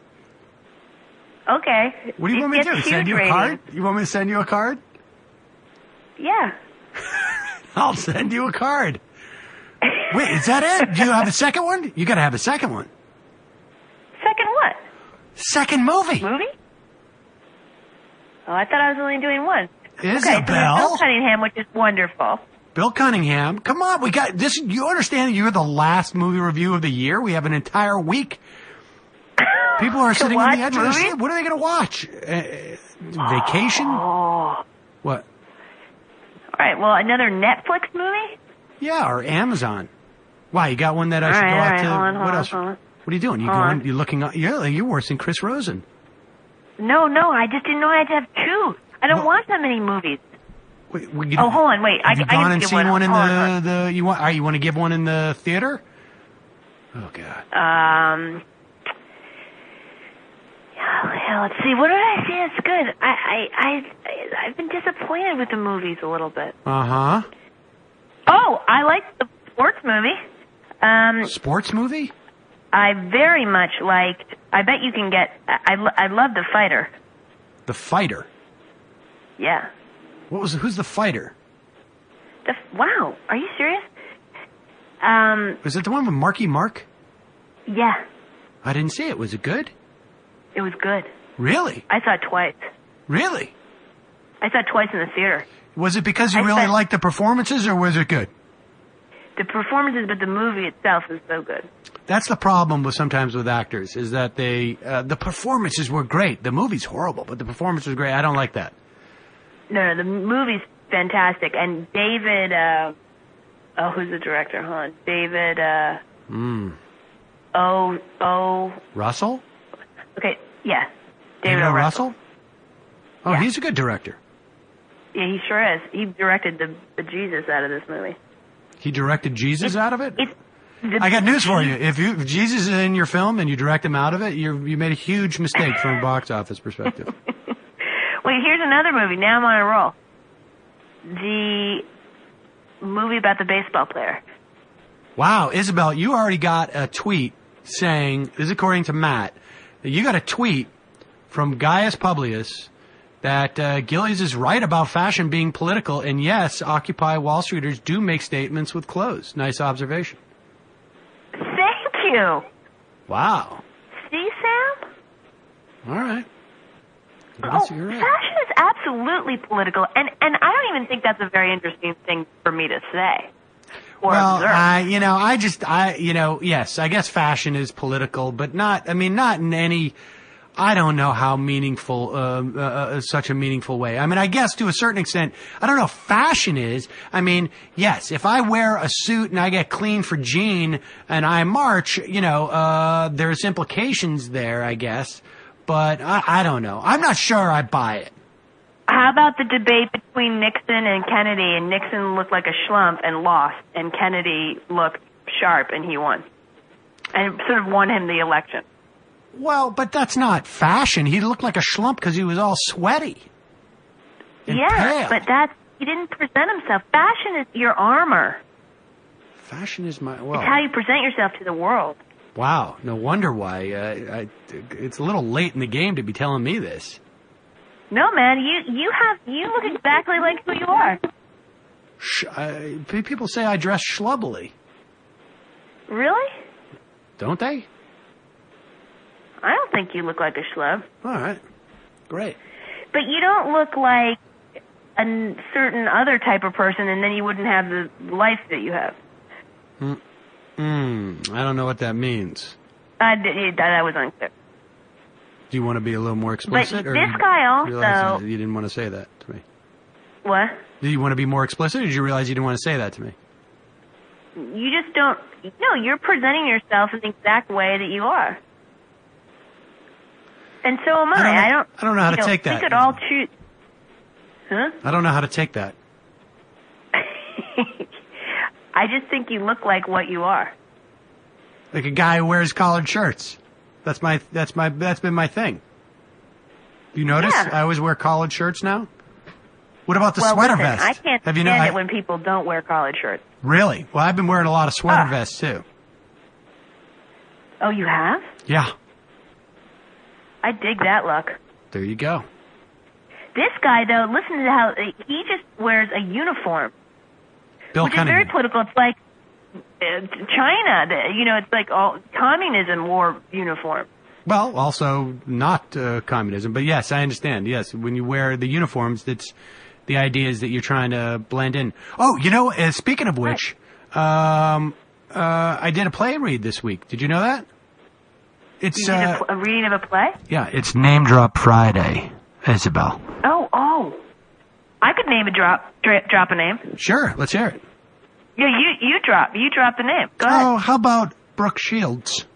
Okay. What do you want me to do? Send you a card? You want me to send you a card? Yeah. I'll send you a card. Wait, is that it? Do you have a second one? You got to have a second one. Second what? Second movie. Movie? Oh, I thought I was only doing one. Isabel. Okay, so Bill Cunningham, which is wonderful. Bill Cunningham, come on, we got this. You understand you're the last movie review of the year? We have an entire week. People are sitting on the edge of their seat. What are they going to watch? Vacation? Oh. What? All right, well, another Netflix movie? Yeah, or Amazon. Why, you got one that I should go out to? What else? What are you doing? You looking? You're worse than Chris Rosen. No, I just didn't know I had to have 2. I don't watch that many movies. Wait, hold on, wait. Have you gone and seen one in the you want to give one in the theater? Oh God. Yeah, let's see. What did I see? That's good. I've been disappointed with the movies a little bit. Uh-huh. Oh, I like the sports movie. Sports movie? I very much liked. I bet you can get. I love The Fighter. The Fighter. Yeah. Who's the fighter? Wow, are you serious? Was it the one with Marky Mark? Yeah. I didn't see it. Was it good? It was good. Really? I saw it twice. Really? I saw it twice in the theater. Was it because you really liked the performances, or was it good? The performances, but the movie itself is so good. That's the problem sometimes with actors, is that the performances were great. The movie's horrible, but the performance was great. I don't like that. No, the movie's fantastic. And David, who's the director? Hold on. David, Russell? Okay, yeah. David O. Russell? Oh, Yeah. He's a good director. Yeah, he sure is. He directed the Jesus out of this movie. He directed Jesus out of it? The I got news for you. If Jesus is in your film and you direct him out of it, you made a huge mistake from a box office perspective. Wait, here's another movie. Now I'm on a roll. The movie about the baseball player. Wow, Isabel, you already got a tweet saying, this is according to Matt, that you got a tweet from Gaius Publius that Gillies is right about fashion being political, and yes, Occupy Wall Streeters do make statements with clothes. Nice observation. Thank you. Wow. See, Sam? All right. I guess you're right. Fashion is absolutely political, and I don't even think that's a very interesting thing for me to say. Well, yes, I guess fashion is political, but not in any, I don't know how meaningful, such a meaningful way. I mean, I guess to a certain extent, I don't know if fashion is. I mean, yes, if I wear a suit and I get clean for Gene and I march, there's implications there, I guess. But I don't know. I'm not sure I buy it. How about the debate between Nixon and Kennedy, and Nixon looked like a schlump and lost, and Kennedy looked sharp and he won, and sort of won him the election? Well, but that's not fashion. He looked like a schlump because he was all sweaty. And pale. But he didn't present himself. Fashion is your armor. Fashion is It's how you present yourself to the world. Wow, no wonder why. It's a little late in the game to be telling me this. No, man, you look exactly like who you are. People say I dress schlubbily. Really? Don't they? I don't think you look like a schlub. All right, great. But you don't look like a certain other type of person, and then you wouldn't have the life that you have. I don't know what that means. That was unclear. Do you want to be a little more explicit? But this guy also... You didn't want to say that to me. What? Do you want to be more explicit, or did you realize you didn't want to say that to me? You just don't... No, you're presenting yourself in the exact way that you are. And so am I. I don't know how to take that. We could all choose... Huh? I don't know how to take that. I just think you look like what you are. Like a guy who wears collared shirts. That's been my thing. You notice? Yeah. I always wear collared shirts now. What about the sweater vest? I can't stand it when people don't wear collared shirts. Really? Well, I've been wearing a lot of sweater vests too. Oh, you have? Yeah. I dig that look. There you go. This guy, though, listen to how he just wears a uniform. Which is very political. It's like China. It's like all communism wore uniform. Well, also not communism, but yes, I understand. Yes, when you wear the uniforms, the idea is that you're trying to blend in. Oh, speaking of which, I did a play read this week. Did you know that? It's you did a reading of a play? Yeah, it's Name Drop Friday, Isabel. Oh. I could name drop a name. Sure, let's hear it. Yeah, you drop the name. Go ahead. Oh, how about Brooke Shields?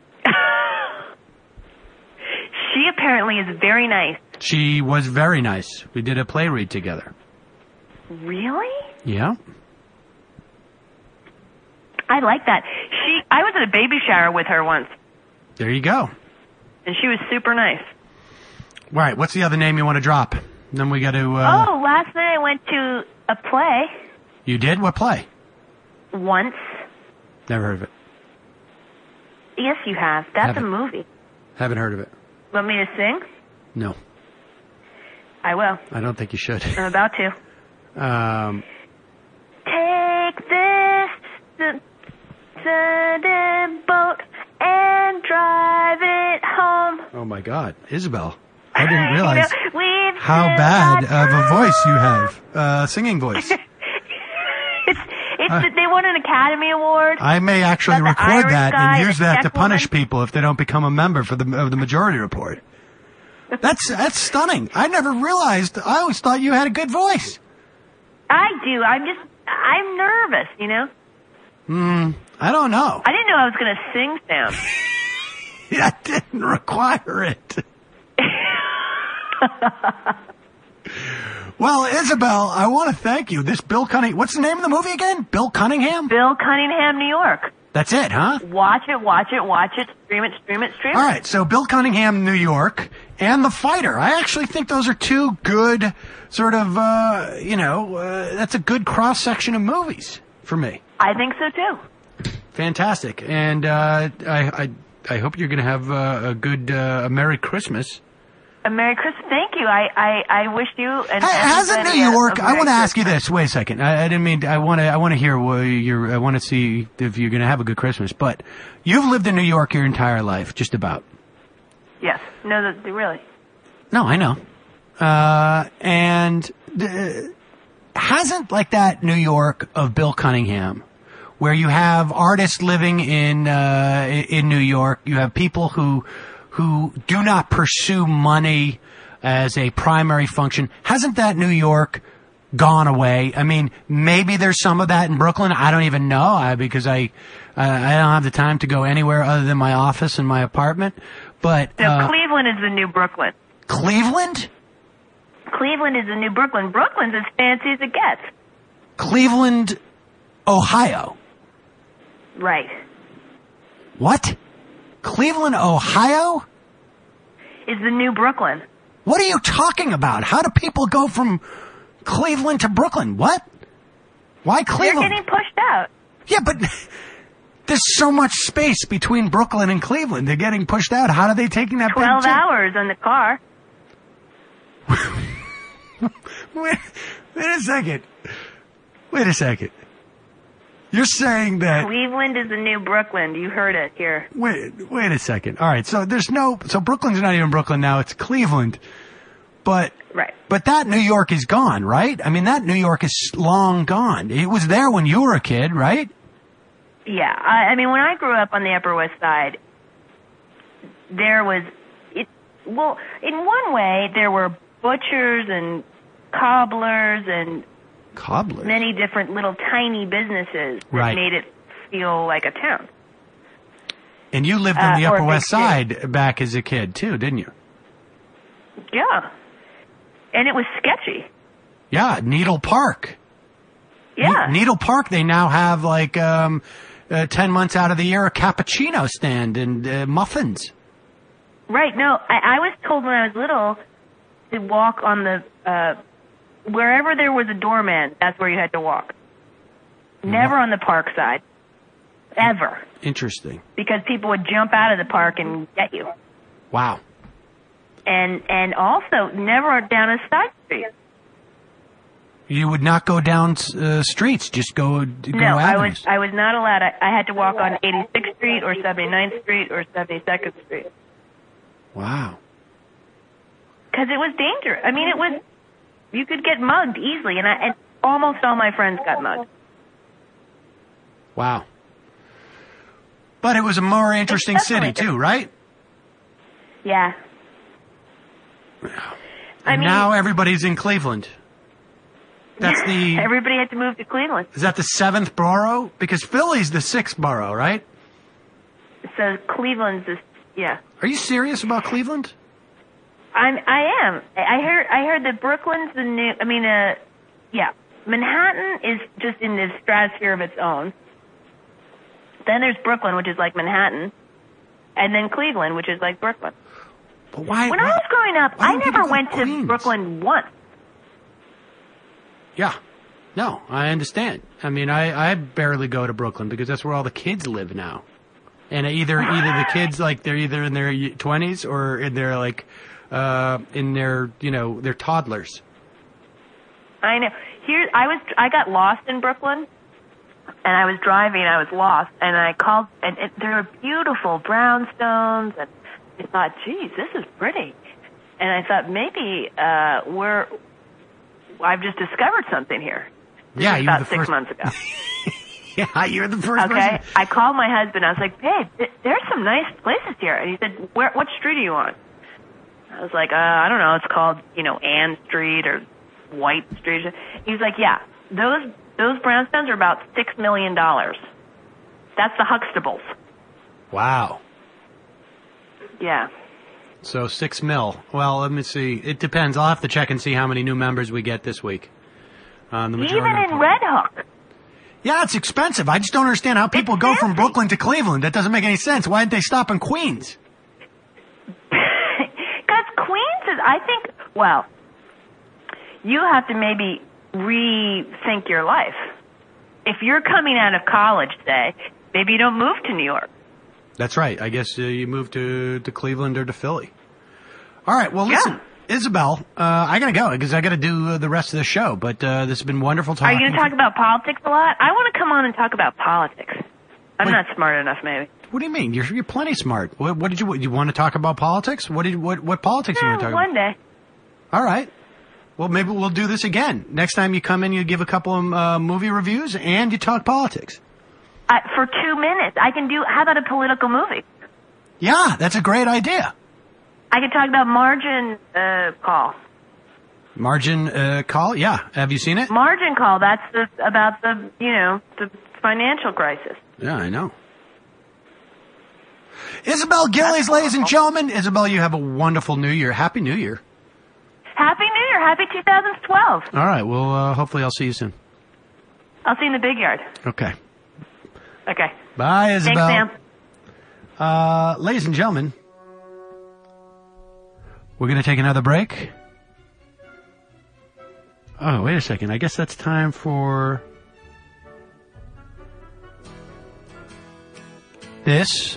She apparently is very nice. She was very nice. We did a play read together. Really? Yeah. I like that. I was at a baby shower with her once. There you go. And she was super nice. Right, what's the other name you want to drop? Then we got to... last night I went to a play. You did? What play? Once. Never heard of it. Yes, you have. That's a movie. Haven't heard of it. Want me to sing? No. I will. I don't think you should. I'm about to. Take this boat and drive it home. Oh, my God. Isabel. I didn't realize. We've how bad of a voice you have, singing voice. They won an Academy Award. I may actually But the record Irish that guy, and use the that Czech to punish woman. people if they don't become a member of the Majority Report. That's stunning. I never realized. I always thought you had a good voice. I do. I'm nervous, you know? I don't know. I didn't know I was going to sing, Sam. I didn't require it. Well, Isabel, I want to thank you. This Bill Cunningham. What's the name of the movie again? Bill Cunningham? Bill Cunningham, New York. That's it, huh? Watch it, watch it, watch it. Stream it, stream it, stream it. All right, so Bill Cunningham, New York, and The Fighter. I actually think those are two good sort of, that's a good cross-section of movies for me. I think so, too. Fantastic. And I hope you're going to have a good Merry Christmas. A Merry Christmas. Thank you. I wish you and Hey, hasn't everybody New a York? I Merry want to ask you Christmas. this. Wait a second. I didn't mean. I want to hear what I want to see if you're going to have a good Christmas. But you've lived in New York your entire life, just about. Yes. No, really. No, I know. And hasn't like that New York of Bill Cunningham, where you have artists living in New York, you have people who do not pursue money as a primary function. Hasn't that New York gone away? I mean, maybe there's some of that in Brooklyn. I don't even know because I don't have the time to go anywhere other than my office and my apartment. But No, Cleveland is the new Brooklyn. Cleveland? Cleveland is the new Brooklyn. Brooklyn's as fancy as it gets. Cleveland, Ohio. Right. What? Cleveland, Ohio? Is the new Brooklyn. What are you talking about? How do people go from Cleveland to Brooklyn? What? Why They're Cleveland? getting pushed out. Yeah, but there's so much space between Brooklyn and Cleveland. They're getting pushed out. How are they taking that 12 big jump? hours on the car. Wait a second. Wait a second. You're saying that... Cleveland is the new Brooklyn. You heard it here. Wait a second. All right, so so Brooklyn's not even Brooklyn now, it's Cleveland. But Right. But that New York is gone, right? I mean, that New York is long gone. It was there when you were a kid, right? Yeah. I mean, when I grew up on the Upper West Side, there was... Well, in one way, there were butchers and cobblers and Cobbler. many different little tiny businesses that Right. made it feel like a town. And you lived on the or Upper a West big Side back as a kid, too, didn't you? Yeah. And it was sketchy. Yeah, Needle Park. Yeah. Needle Park, they now have 10 months out of the year a cappuccino stand and muffins. Right. No, I was told when I was little to walk on the, wherever there was a doorman, that's where you had to walk. Never on the park side. Ever. Interesting. Because people would jump out of the park and get you. Wow. And also, never down a side street. You would not go down streets, just go No, avenues. I was not allowed. I had to walk on 86th Street or 79th Street or 72nd Street. Wow. Because it was dangerous. I mean, you could get mugged easily, and almost all my friends got mugged. Wow. But it was a more interesting city, definitely too, right? Yeah. And now everybody's in Cleveland. That's everybody had to move to Cleveland. Is that the 7th borough? Because Philly's the 6th borough, right? So Cleveland's yeah. Are you serious about Cleveland? I am. I heard that Brooklyn's the new. I mean, yeah. Manhattan is just in this stratosphere of its own. Then there's Brooklyn, which is like Manhattan, and then Cleveland, which is like Brooklyn. But why? When I was growing up, why I don't never people go went to Queens? Brooklyn once. Yeah. No, I understand. I mean, I barely go to Brooklyn because that's where all the kids live now. And either the kids, like, they're either in their 20s or in their, like, in their, their toddlers. I know. I got lost in Brooklyn, and I was driving, I was lost, and I called, and there were beautiful brownstones, and I thought, geez, this is pretty. And I thought maybe I've just discovered something here. This Yeah, was you were about the 6 first- months ago. Yeah, you're the first Okay, person. I called my husband. I was like, "Babe, there's some nice places here." And he said, "What street are you on?" I was like, "I don't know. It's called, Ann Street or White Street." He's like, "Yeah, those brownstones are about $6 million. That's the Huxtables." Wow. Yeah. So $6 million. Well, let me see. It depends. I'll have to check and see how many new members we get this week. The majority Even are in public. Red Hook. Yeah, it's expensive. I just don't understand how people go from Brooklyn to Cleveland. That doesn't make any sense. Why didn't they stop in Queens? Because Queens is, I think, well, you have to maybe rethink your life. If you're coming out of college, say, maybe you don't move to New York. That's right. I guess you move to Cleveland or to Philly. All right. Well, listen, Isabel, I got to go because I got to do the rest of the show. But this has been wonderful Are talking. you going to talk about politics a lot? I want to come on and talk about politics. I'm Wait. not smart enough, maybe. What do you mean? You're plenty smart. What did you want to talk about politics? What politics you want to talk about? One day. All right. Well, maybe we'll do this again. Next time you come in, you give a couple of movie reviews and you talk politics. For 2 minutes. I can do, how about a political movie? Yeah, that's a great idea. I could talk about Margin Call. Margin Call? Yeah. Have you seen it? Margin Call, that's about the financial crisis. Yeah, I know. Isabel Gillies, ladies and gentlemen. Isabel, you have a wonderful New Year. Happy New Year. Happy New Year. Happy 2012. All right. Well, hopefully I'll see you soon. I'll see you in the big yard. Okay. Okay. Bye, Isabel. Thanks, Sam. Ladies and gentlemen, we're going to take another break. Oh, wait a second. I guess that's time for this.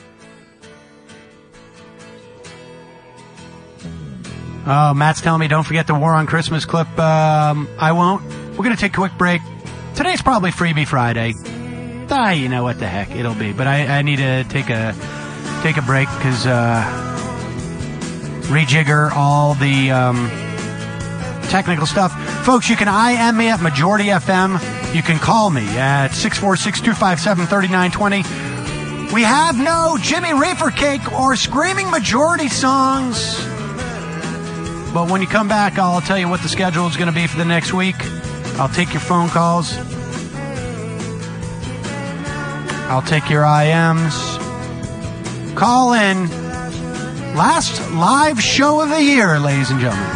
Oh, Matt's telling me don't forget the War on Christmas clip. I won't. We're going to take a quick break. Today's probably Freebie Friday. You know what the heck it'll be. But I need to take a break because rejigger all the technical stuff. Folks, you can IM me at Majority FM. You can call me at 646-257-3920. We have no Jimmy Reefer Cake or Screaming Majority songs. But when you come back, I'll tell you what the schedule is going to be for the next week. I'll take your phone calls. I'll take your IMs. Call in. Last live show of the year, ladies and gentlemen.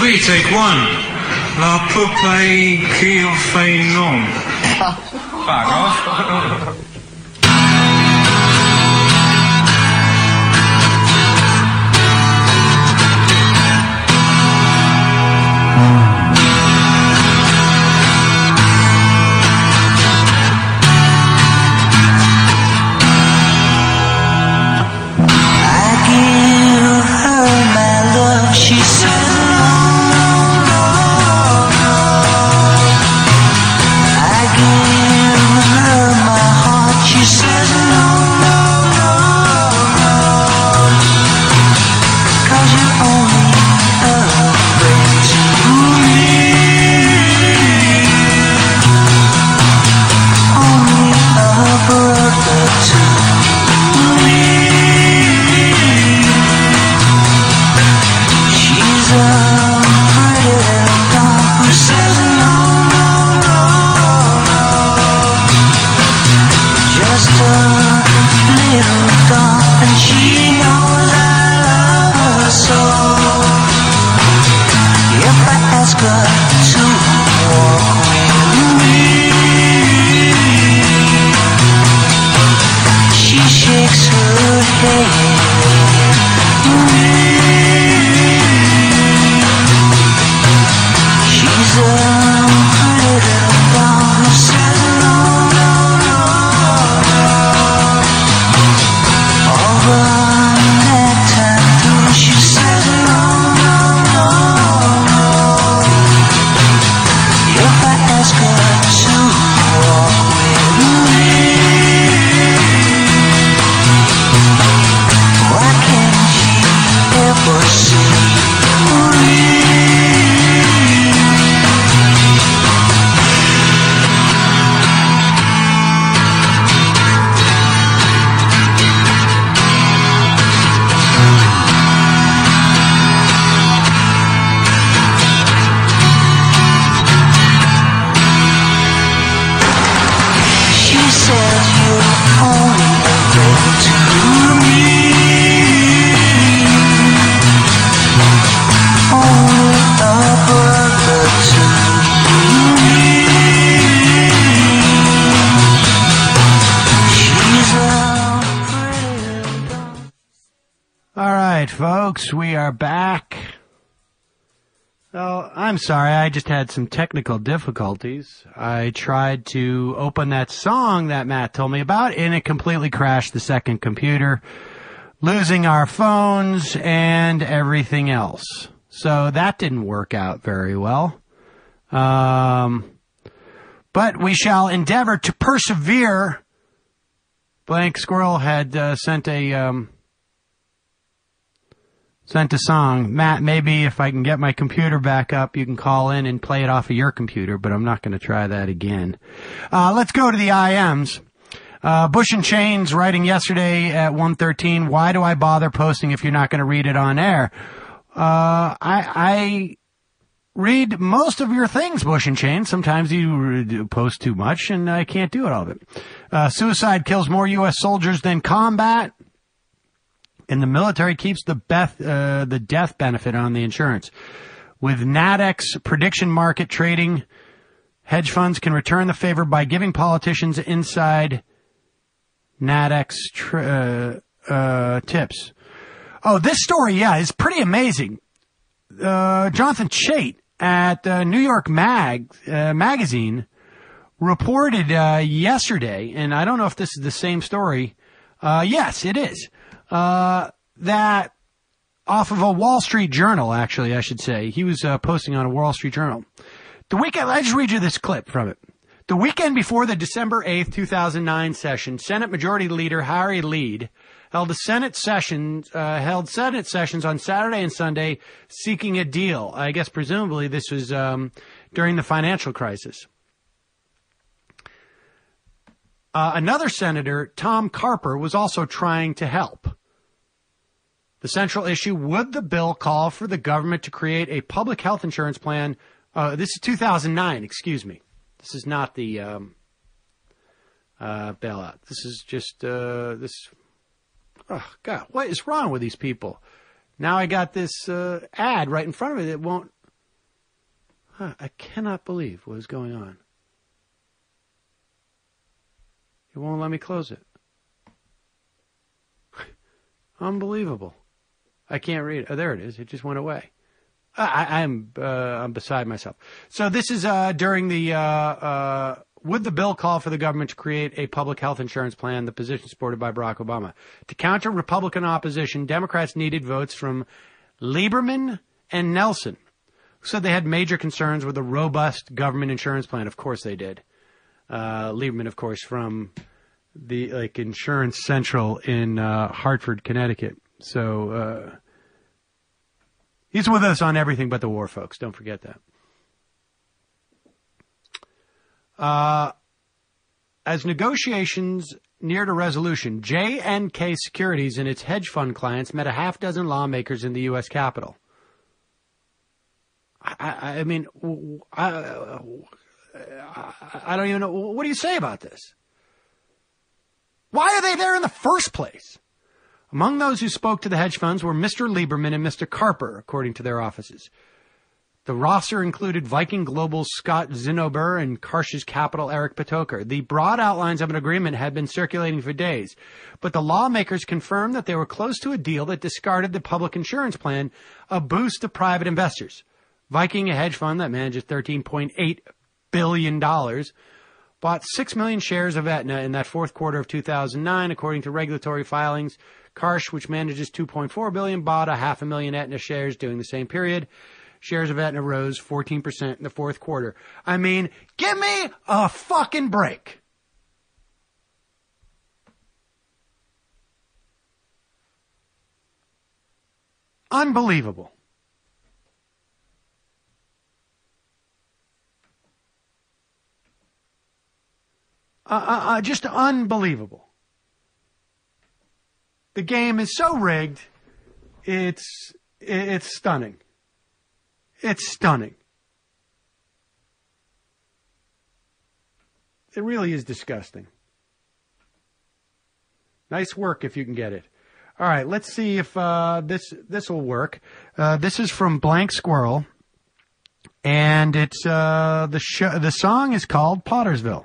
Ready, take one. La poupée qui fait non. Fuck off. She said no, no, no, no. I give her my heart. She says no, no, no, no. 'Cause you're only a friend to me. Only a brother to me. She's a pretty little doll who says no, no, no, no. Just a little doll, and she knows I love her so. If I ask her to walk with me, she shakes her head. She's a pretty little doll who says no, no, no, no. Over that time through, she says no, no, no, no. If I ask her to walk with me, why can't she ever see me? She says you're only a friend to me. Only a brother to me. She's a pretty little doll. All right, folks, we are back. So, I'm sorry, I just had some technical difficulties. I tried to open that song that Matt told me about, and it completely crashed the second computer, losing our phones and everything else. So that didn't work out very well. But we shall endeavor to persevere. Blank Squirrel had sent a song. Matt, maybe if I can get my computer back up, you can call in and play it off of your computer, but I'm not going to try that again. Let's go to the IMs. Bush and Chains writing yesterday at 1:13, why do I bother posting if you're not going to read it on air? I read most of your things, Bush and Chains. Sometimes you post too much, and I can't do it all of it. Suicide kills more U.S. soldiers than combat. And the military keeps the death benefit on the insurance. With NADEX prediction market trading, hedge funds can return the favor by giving politicians inside NADEX tips. Oh, this story, yeah, is pretty amazing. Jonathan Chait at New York Magazine reported yesterday, and I don't know if this is the same story. Yes, it is. That off of a Wall Street Journal, actually, I should say. He was posting on a Wall Street Journal. I'll just read you this clip from it. The weekend before the December 8th, 2009 session, Senate Majority Leader Harry Reid held Senate sessions on Saturday and Sunday seeking a deal. I guess presumably this was during the financial crisis. Another senator, Tom Carper, was also trying to help. The central issue, would the bill call for the government to create a public health insurance plan? This is 2009, excuse me. This is not the bailout. This is just this. Oh, God, what is wrong with these people? Now I got this ad right in front of it. It won't. I cannot believe what is going on. It won't let me close it. Unbelievable. I can't read it. Oh, there it is. It just went away. I'm beside myself. So this is during the would the bill call for the government to create a public health insurance plan, the position supported by Barack Obama. To counter Republican opposition, Democrats needed votes from Lieberman and Nelson, who said they had major concerns with a robust government insurance plan. Of course they did. Lieberman, of course, from the Insurance Central in Hartford, Connecticut. So he's with us on everything but the war, folks. Don't forget that. As negotiations neared a resolution, J&K Securities and its hedge fund clients met a half dozen lawmakers in the U.S. Capitol. I mean, I don't even know. What do you say about this? Why are they there in the first place? Among those who spoke to the hedge funds were Mr. Lieberman and Mr. Carper, according to their offices. The roster included Viking Global's Scott Zinnober and Karsh's Capital Eric Patoker. The broad outlines of an agreement had been circulating for days, but the lawmakers confirmed that they were close to a deal that discarded the public insurance plan, a boost to private investors. Viking, a hedge fund that manages $13.8 billion, bought 6 million shares of Aetna in that fourth quarter of 2009, according to regulatory filings. Karsh, which manages $2.4 billion, bought 500,000 Aetna shares during the same period. Shares of Aetna rose 14% in the fourth quarter. I mean, give me a fucking break. Unbelievable. Just unbelievable. The game is so rigged, it's stunning. It's stunning. It really is disgusting. Nice work if you can get it. All right, let's see if this will work. This is from Blank Squirrel, and it's the song is called Pottersville.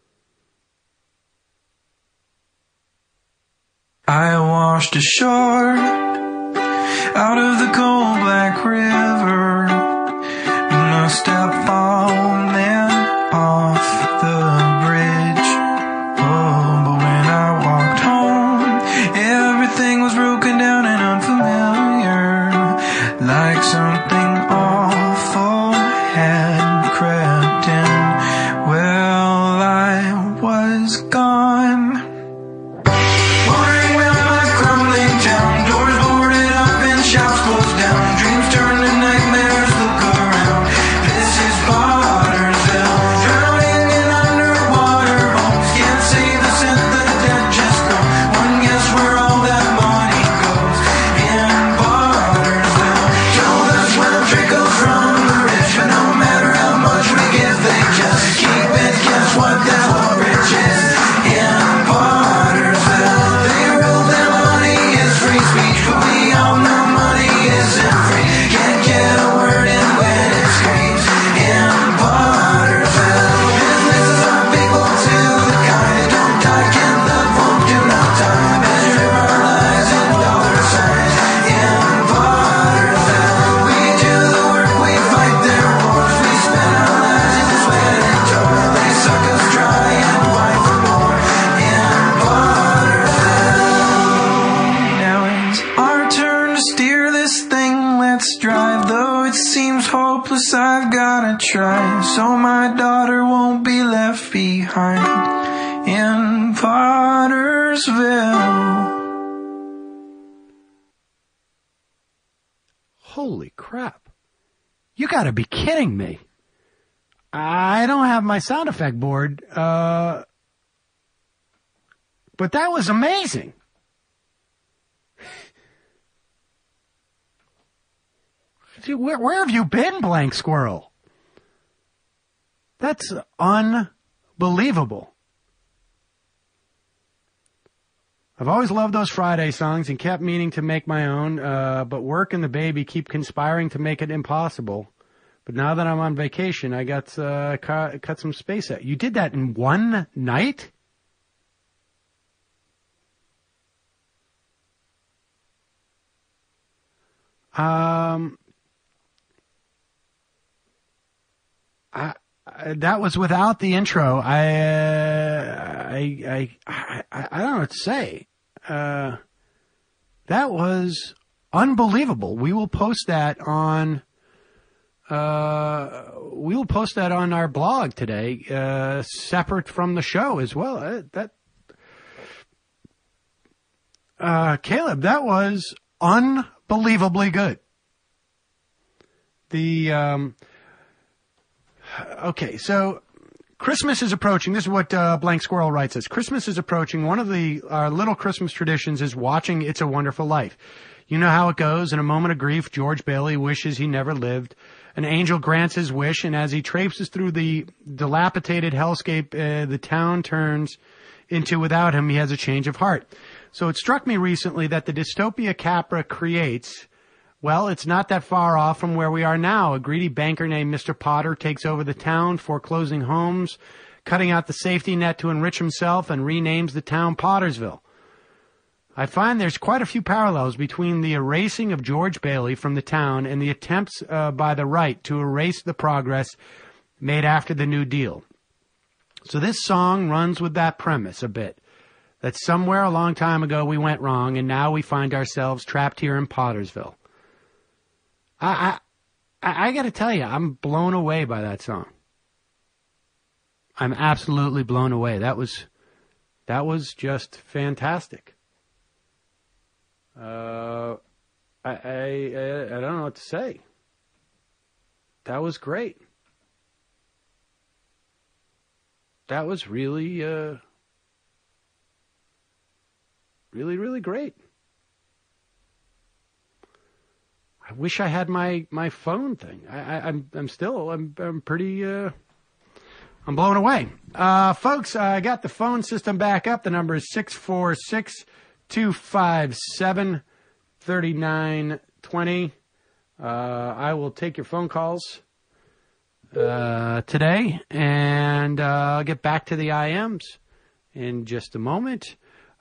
I washed ashore out of the cold black river, and I stepped falling off the bridge. Oh, but when I walked home, everything was broken down and unfamiliar, like something awful had crept in. Well, I was gone. Shops closed down, dreams turned to nightmares, look around. This is Pottersville, drowning in underwater homes. Can't see the scent, the dead just go. One guess where all that money goes. In Pottersville, told us wealth trickles from the rich, but no matter how much we give, they just keep it. Guess what? That's what rich is. In Pottersville, they rule that money is free speech, but we all know isn't free. Can't get a word in when it screams. In Pottersville, businesses are people to the kind that don't die, can love, won't do no time. Measure our lives in dollar signs. In Pottersville, we do the work, we fight their wars, we spend our lives in sweat and toil. They suck us dry and whine for more. In Pottersville, now it's our turn to steer this thing. Let's drive, though it seems hopeless, I've gotta try, so my daughter won't be left behind. In Pottersville. Holy crap. You gotta be kidding me. I don't have my sound effect board, but that was amazing. Where have you been, Blank Squirrel? That's unbelievable. I've always loved those Friday songs and kept meaning to make my own, but work and the baby keep conspiring to make it impossible. But now that I'm on vacation, I got cut some space out. You did that in one night? That was without the intro. I don't know what to say. That was unbelievable. We will post that on. We will post that on our blog today, separate from the show as well. Caleb, that was unbelievably good. Okay, so Christmas is approaching. This is what Blank Squirrel writes us. Christmas is approaching. One of our little Christmas traditions is watching It's a Wonderful Life. You know how it goes. In a moment of grief, George Bailey wishes he never lived. An angel grants his wish, and as he traipses through the dilapidated hellscape, the town turns into without him, he has a change of heart. So it struck me recently that the dystopia Capra creates, well, it's not that far off from where we are now. A greedy banker named Mr. Potter takes over the town, foreclosing homes, cutting out the safety net to enrich himself, and renames the town Pottersville. I find there's quite a few parallels between the erasing of George Bailey from the town and the attempts by the right to erase the progress made after the New Deal. So this song runs with that premise a bit, that somewhere a long time ago we went wrong, and now we find ourselves trapped here in Pottersville. I got to tell you, I'm blown away by that song. I'm absolutely blown away. That was just fantastic. I don't know what to say. That was great. That was really, really great. I wish I had my phone thing. I'm pretty, I'm blown away. Folks, I got the phone system back up. The number is 646-257-3920. I will take your phone calls today, and I'll get back to the IMs in just a moment.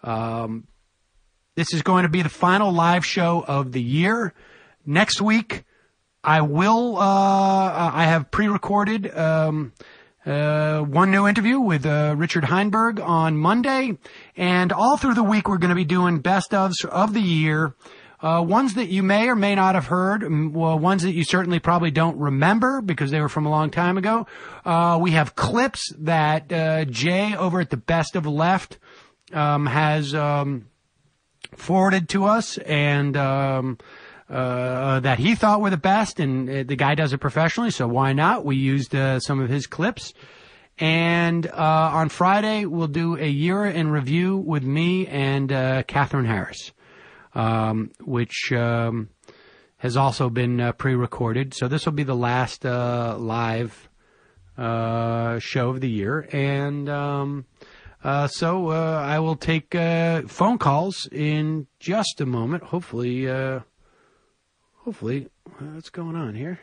This is going to be the final live show of the year. Next week, I will. I have pre-recorded one new interview with Richard Heinberg on Monday, and all through the week we're going to be doing best ofs of the year. Ones that you may or may not have heard, well, ones that you certainly probably don't remember because they were from a long time ago. We have clips that Jay over at the Best of Left has forwarded to us, and that he thought were the best, and the guy does it professionally, so why not? We used some of his clips. And on Friday, we'll do a year in review with me and Catherine Harris, which has also been pre-recorded. So this will be the last live show of the year. And so I will take phone calls in just a moment. Hopefully, what's going on here?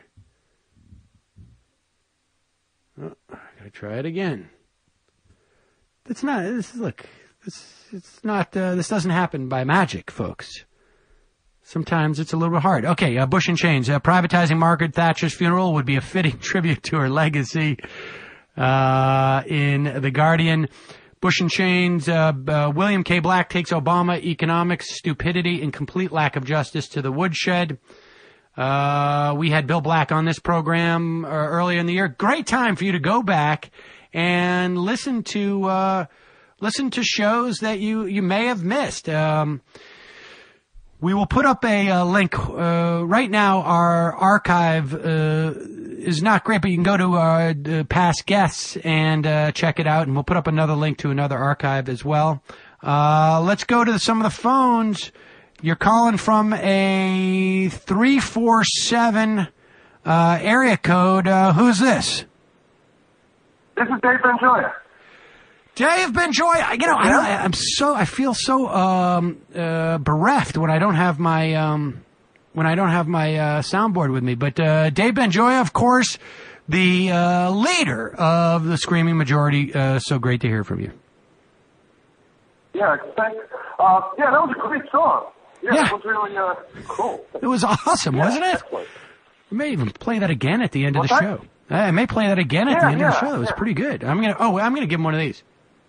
Oh, I gotta try it again. This doesn't happen by magic, folks. Sometimes it's a little bit hard. Okay, Bush and Chains. Privatizing Margaret Thatcher's funeral would be a fitting tribute to her legacy. In The Guardian, Bush and Chains, William K. Black takes Obama economics, stupidity, and complete lack of justice to the woodshed. We had Bill Black on this program earlier in the year. Great time for you to go back and listen to shows that you may have missed. We will put up a link. Right now, our archive is not great, but you can go to past guests and check it out, and we'll put up another link to another archive as well. Let's go to some of the phones. You're calling from a 347 area code. Who's this? This is Dave Benjoya. Dave Benjoya. I feel so bereft when I don't have my when I don't have my soundboard with me. But Dave Benjoya, of course, the leader of the Screaming Majority. So great to hear from you. Yeah, thanks. Yeah, that was a great song. Yeah, it was really cool. It was awesome, wasn't it? Excellent. We may even play that again at the end of the What's show. I may play that again at the end of the show. It was yeah. pretty good. I'm gonna give him one of these.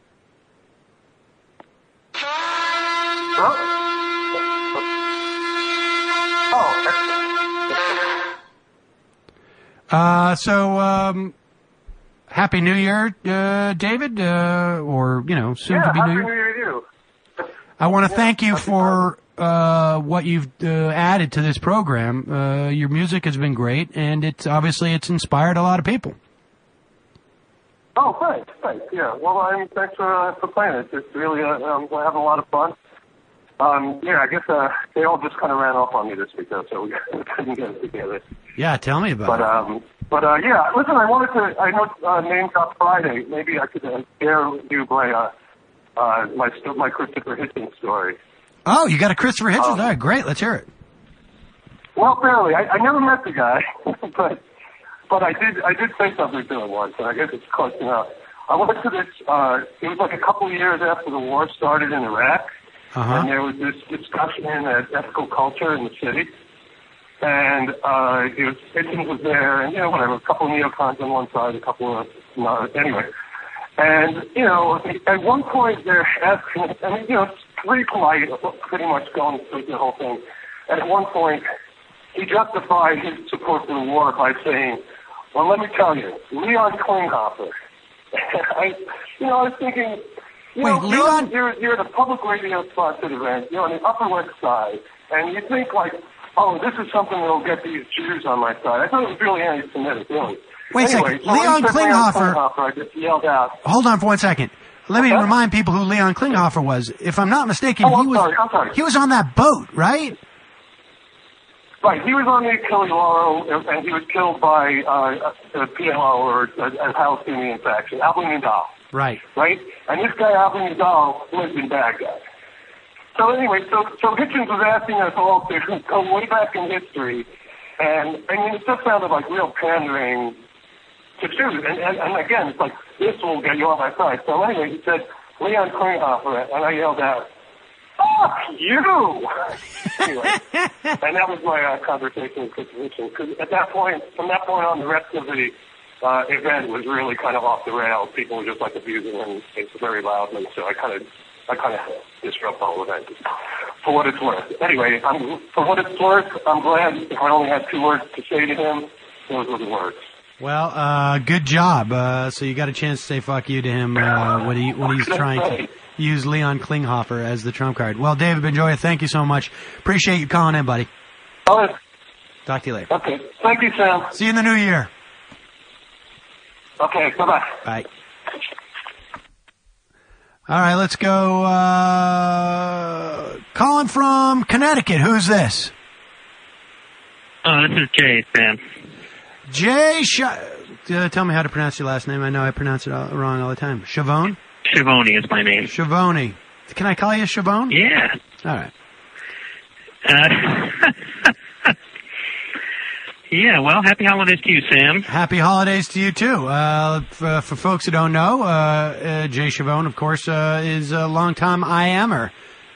Happy New Year, David, or, soon to be Happy New New Year. Year to you. I want to thank you for what you've added to this program. Your music has been great, and it's inspired a lot of people. Oh, thanks. Yeah, well, thanks for playing it. It's really, I'm having a lot of fun. Yeah, I guess they all just kind of ran off on me this week, though, so we couldn't get it together. Yeah, tell me about it. But yeah, listen, I know Name Drop Friday. Maybe I could dare you my Christopher Hitchens story. Oh, you got a Christopher Hitchens? All right, great. Let's hear it. Well, barely. I never met the guy, but I did say something to him once, and I guess it's close enough. I went to this. It was like a couple of years after the war started in Iraq, and there was this discussion at Ethical Culture in the city. And Hitchens was there, and whatever, a couple of neocons on one side, a couple of anyway. And at one point they're asking, it's pretty polite, pretty much going through the whole thing. And at one point, he justified his support for the war by saying, "Well, let me tell you, Leon Klinghoffer." I was thinking, Leon, you're at a public radio sponsored event. You're on the Upper West Side, and you think oh, this is something that'll get these Jews on my side. I thought it was really anti-Semitic, really. Wait a second. Leon Klinghoffer. I just yelled out. Hold on for 1 second. Let me remind people who Leon Klinghoffer was. If I'm not mistaken, I'm sorry. He was on that boat, right? Right. He was on the Achille Lauro, and he was killed by a PLO or a Palestinian faction, Abu Nidal. Right. Right? And this guy, Abu Nidal, lived in Baghdad. So anyway, so Hitchens was asking us all to go way back in history, and it just sounded like real pandering to Jews. And again, it's like, this will get you on my side. So anyway, he said, Leon Klinghoffer, and I yelled out, "Fuck you!" Anyway, and that was my conversation with Hitchens. Because at that point, from that point on, the rest of the event was really kind of off the rails. People were just abusing him very loudly. So I kind of disrupt the whole event. For what it's worth. Anyway, for what it's worth, I'm glad if I only had 2 words to say to him, those were the words. Well, good job. So you got a chance to say "fuck you" to him when he's trying to use Leon Klinghoffer as the trump card. Well, David Benjoya, thank you so much. Appreciate you calling in, buddy. All right. Talk to you later. Okay. Thank you, Sam. See you in the new year. Okay. Bye-bye. Bye. All right, let's go. Calling from Connecticut. Who's this? This is Jay, Sam. Jay, tell me how to pronounce your last name. I know I pronounce it wrong all the time. Shavone? Shavoni is my name. Shavoni. Can I call you Shavone? Yeah. All right. Yeah, well, happy holidays to you, Sam. Happy holidays to you, too. For folks who don't know, Jay Shavone, of course, is a longtime I-Ammer.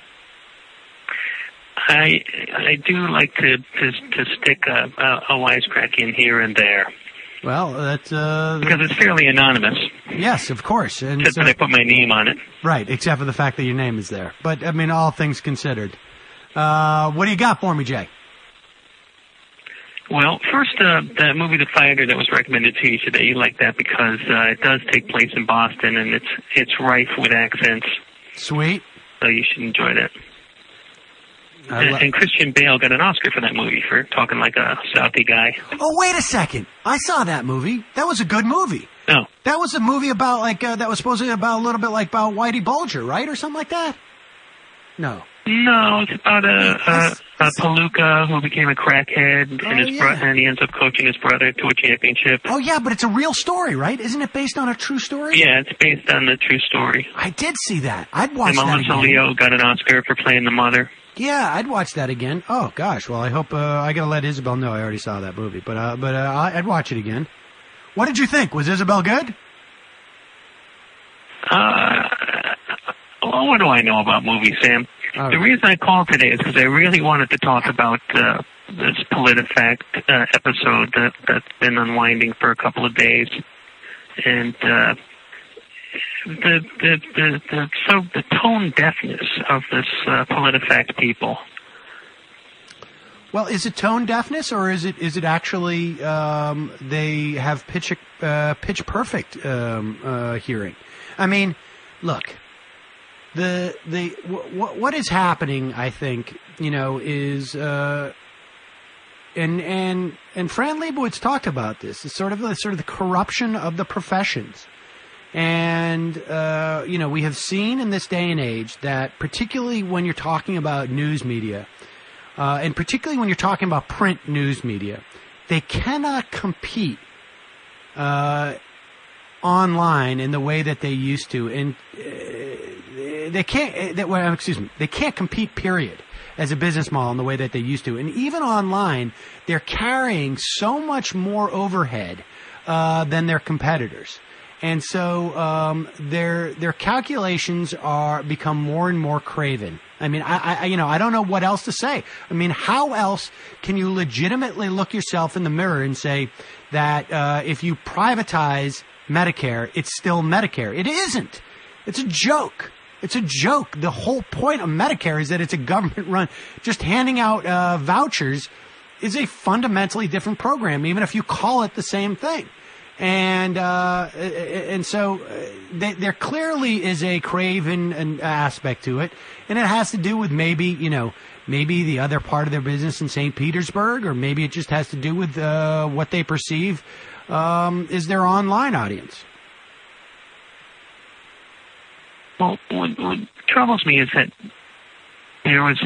I do like to stick a wisecrack in here and there. Well, that's because it's fairly anonymous. Yes, of course. And except that I put my name on it. Right, except for the fact that your name is there. But, all things considered. What do you got for me, Jay? Well, first, the movie The Fighter that was recommended to you today, you like that because it does take place in Boston, and it's rife with accents. Sweet. So you should enjoy that. And Christian Bale got an Oscar for that movie for talking like a Southie guy. Oh, wait a second. I saw that movie. That was a good movie. Oh. That was a movie about, that was supposed to be about a little bit about Whitey Bulger, right? Or something like that? No. No, it's about a palooka who became a crackhead, and he ends up coaching his brother to a championship. Oh, yeah, but it's a real story, right? Isn't it based on a true story? Yeah, it's based on the true story. I did see that. I'd watch that Melissa again. Leo got an Oscar for playing the mother. Yeah, I'd watch that again. Oh gosh, well I hope I gotta let Isabel know I already saw that movie, but I'd watch it again. What did you think? Was Isabel good? Well, what do I know about movies, Sam? The reason I called today is because I really wanted to talk about this PolitiFact episode that's been unwinding for a couple of days, and the tone deafness of this PolitiFact people. Well, is it tone deafness, or is it actually they have pitch perfect hearing? I mean, look, what is happening, I think, is and Fran Lebowitz talked about this. It's sort of the corruption of the professions. And, we have seen in this day and age that particularly when you're talking about news media, and particularly when you're talking about print news media, they cannot compete online in the way that they used to. And they can't, they can't compete, period, as a business model in the way that they used to. And even online, they're carrying so much more overhead than their competitors. And so their calculations become more and more craven. I mean, I don't know what else to say. I mean, how else can you legitimately look yourself in the mirror and say that if you privatize Medicare, it's still Medicare? It isn't. It's a joke. It's a joke. The whole point of Medicare is that it's a government run. Just handing out vouchers is a fundamentally different program, even if you call it the same thing. And so there clearly is a craven aspect to it, and it has to do with maybe the other part of their business in St. Petersburg, or maybe it just has to do with what they perceive is their online audience. Well, what troubles me is that there was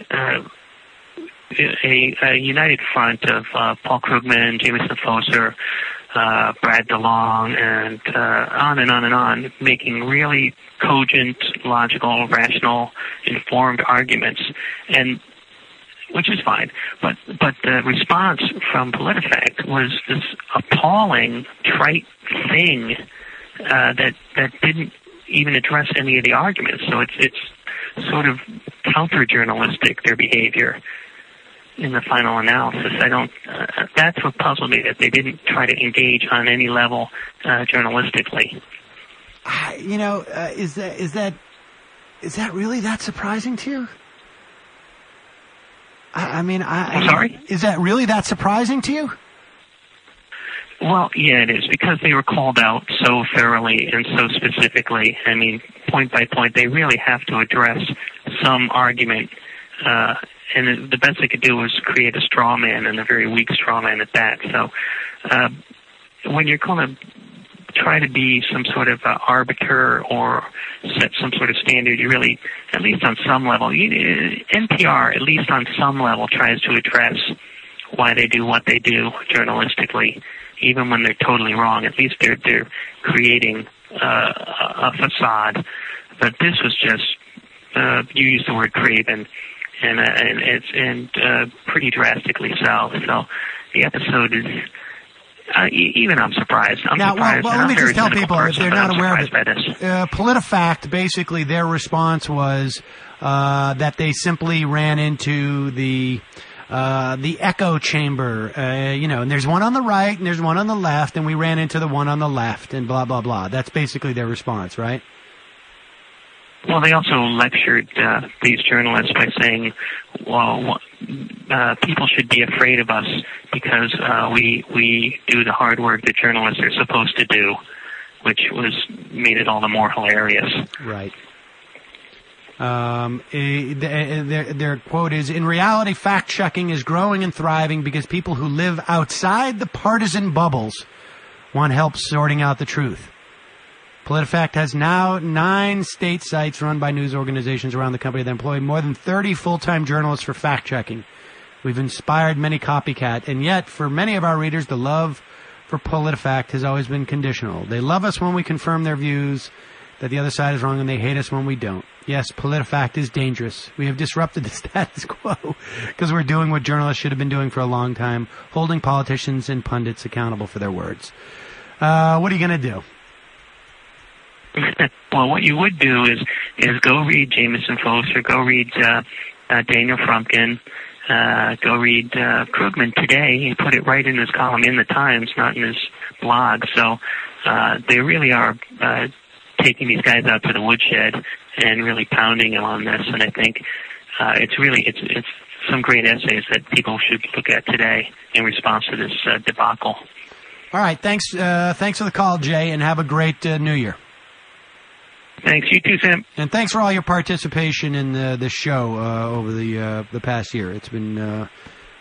a united front of Paul Krugman, Jameson Foster, Brad DeLong, and on and on and on, making really cogent, logical, rational, informed arguments, and which is fine. But the response from PolitiFact was this appalling, trite thing that didn't even address any of the arguments. So it's sort of counter-journalistic, their behavior in the final analysis. That's what puzzled me, that they didn't try to engage on any level journalistically. Is that really that surprising to you? I'm sorry? Is that really that surprising to you? Well, yeah, it is, because they were called out so thoroughly and so specifically. I mean, point by point, they really have to address some argument, and the best they could do was create a straw man, and a very weak straw man at that. So when you're going to try to be some sort of arbiter or set some sort of standard, you really, at least on some level, NPR, at least on some level, tries to address why they do what they do journalistically, even when they're totally wrong. At least they're creating a facade. But this was just, you used the word craven, and it's pretty drastically so. So the episode is, even I'm surprised. Well, let me just tell people, if they're not aware of it, PolitiFact, basically their response was that they simply ran into the echo chamber, and there's one on the right and there's one on the left, and we ran into the one on the left, and blah, blah, blah. That's basically their response, right? Well, they also lectured these journalists by saying, well, people should be afraid of us because we do the hard work that journalists are supposed to do, which made it all the more hilarious. Right. Their quote is, "In reality, fact-checking is growing and thriving because people who live outside the partisan bubbles want help sorting out the truth. PolitiFact has now 9 state sites run by news organizations around the country that employ more than 30 full-time journalists for fact-checking. We've inspired many copycat, and yet, for many of our readers, the love for PolitiFact has always been conditional. They love us when we confirm their views that the other side is wrong, and they hate us when we don't. Yes, PolitiFact is dangerous. We have disrupted the status quo because we're doing what journalists should have been doing for a long time, holding politicians and pundits accountable for their words. What are you going to do? Well, what you would do is go read Jameson Foster, go read Daniel Frumkin, go read Krugman today. He put it right in his column in the Times, not in his blog. So they really are taking these guys out to the woodshed and really pounding them on this. And I think it's some great essays that people should look at today in response to this debacle. All right, thanks for the call, Jay, and have a great New Year. Thanks, you too, Sam. And thanks for all your participation in the show over the past year. It's been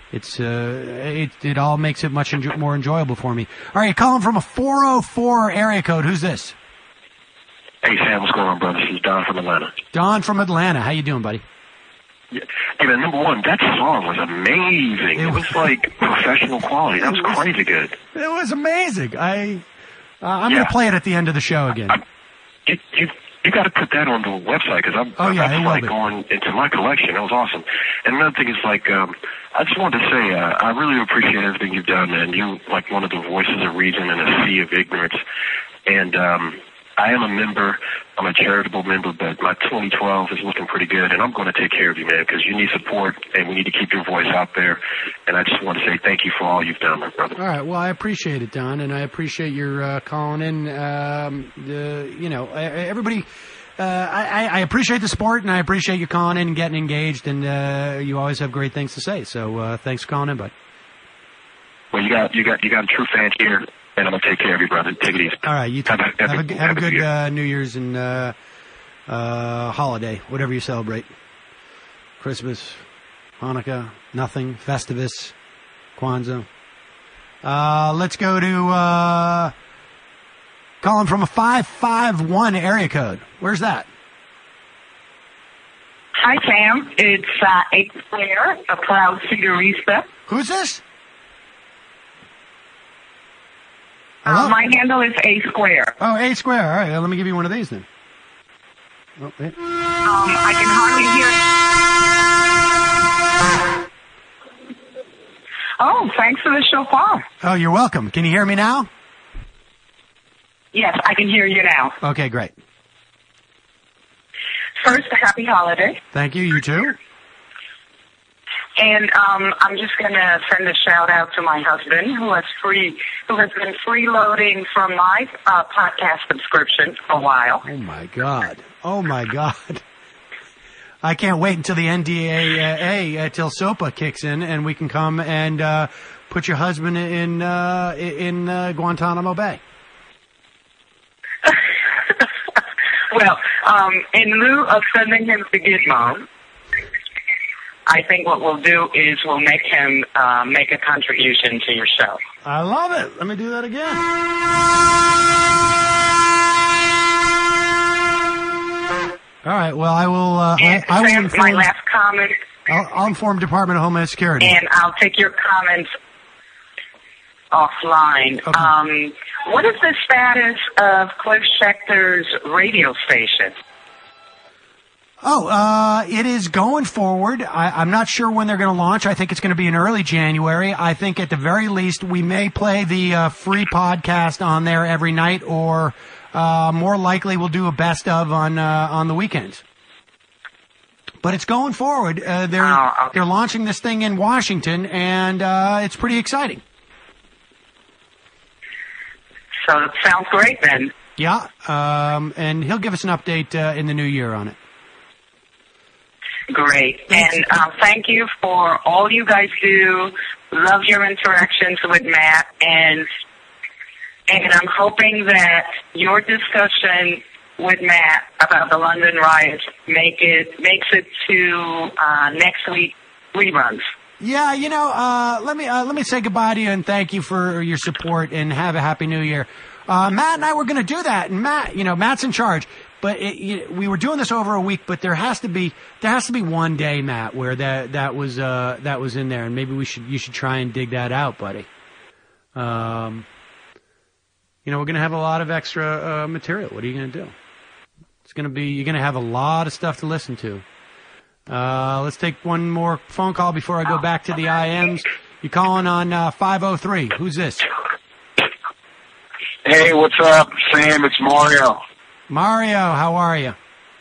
it all makes it much more enjoyable for me. All right, calling from a 404 area code. Who's this? Hey Sam, what's going on, brother? This is Don from Atlanta. Don from Atlanta. How you doing, buddy? Yeah. Hey man, number one, that song was amazing. It was like professional quality. That was crazy good. It was amazing. I'm going to play it at the end of the show again. You got to put that on the website because that's like going into my collection. That was awesome. And another thing is like, I just wanted to say, I really appreciate everything you've done, man. You're like one of the voices of reason in a sea of ignorance. And I am a member. I'm a charitable member, but my 2012 is looking pretty good, and I'm going to take care of you, man, because you need support, and we need to keep your voice out there. And I just want to say thank you for all you've done, my brother. All right. Well, I appreciate it, Don, and I appreciate your calling in. Everybody, I appreciate the support, and I appreciate you calling in and getting engaged, and you always have great things to say. So thanks for calling in, bud. Well, you got a true fan here. And I'm going to take care of you, brother. Take it easy. All right. You too. Have a good New Year's and holiday, whatever you celebrate. Christmas, Hanukkah, nothing, Festivus, Kwanzaa. Let's go to calling from a 551 area code. Where's that? Hi, Sam. It's 8 Square, a proud Cigarista. Who's this? My handle is A Square. Oh, A Square. All right, let me give you one of these then. Oh, wait. I can hardly hear. Oh, thanks for the shofar. Oh, you're welcome. Can you hear me now? Yes, I can hear you now. Okay, great. First, a happy holiday. Thank you. You too. And I'm just going to send a shout out to my husband, who has been freeloading from my podcast subscription for a while. Oh my God! I can't wait until the NDAA till SOPA kicks in, and we can come and put your husband in Guantanamo Bay. Well, in lieu of sending him to Gizmo, I think what we'll do is we'll make him make a contribution to your show. I love it. Let me do that again. All right. Well, I will. I will inform, my last comment. I'll inform Department of Homeland Security. And I'll take your comments offline. Okay. What is the status of Cliff Schecter's radio station? Oh, it is going forward. I'm not sure when they're going to launch. I think it's going to be in early January. I think at the very least we may play the free podcast on there every night, or more likely we'll do a best of on the weekends. But it's going forward. They're launching this thing in Washington, and it's pretty exciting. So it sounds great then. Yeah, and he'll give us an update in the new year on it. Great. And thank you for all you guys do. Love your interactions with Matt. And I'm hoping that your discussion with Matt about the London riots makes it to next week reruns. Yeah, let me say goodbye to you and thank you for your support and have a happy new year. Matt and I were going to do that, and Matt's in charge. But we were doing this over a week, but there has to be one day, Matt, where that was in there, and maybe you should try and dig that out, buddy. We're going to have a lot of extra material. What are you going to do? You're gonna have a lot of stuff to listen to. Let's take one more phone call before I go back to the IMs. You're calling on 503. Who's this? Hey, what's up, Sam? It's Mario. Mario, how are you?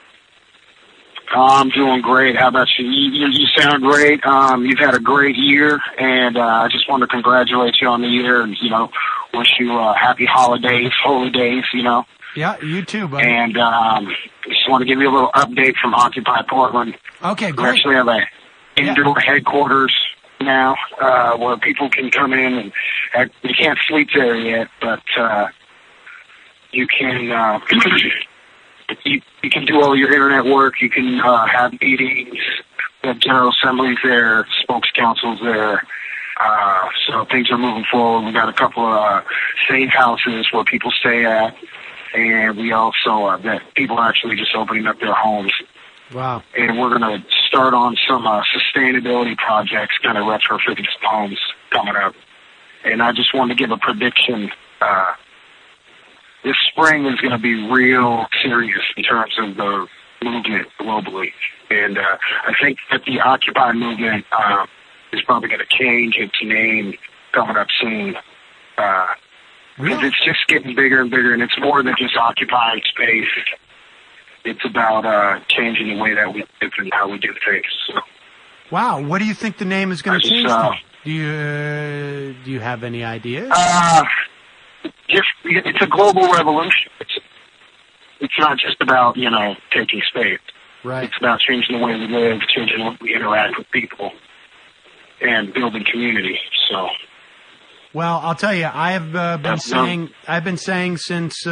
I'm doing great. How about you? You sound great. You've had a great year, and I just want to congratulate you on the year, and wish you happy holidays, holy days. Yeah, you too, buddy. And just want to give you a little update from Occupy Portland. Okay, We great. actually have a indoor headquarters now where people can come in, and you can't sleep there yet, but you can you can do all your internet work. You can have meetings. We have general assemblies there, spokes councils there. So things are moving forward. We got a couple of safe houses where people stay at, and we also that people are actually just opening up their homes. Wow. And we're going to start on some sustainability projects, kind of retrofitting some homes coming up. And I just wanted to give a prediction. This spring is going to be real serious in terms of the movement globally. And I think that the Occupy movement is probably going to change its name coming up soon. Because it's just getting bigger and bigger, and it's more than just occupying space. It's about changing the way that we live and how we do things. So, Wow, what do you think the name is going to change to? Do you have any ideas? It's a global revolution. It's not just about, taking space. Right. It's about changing the way we live, changing the way we interact with people, and building community. So. Well, I'll tell you, I've been saying since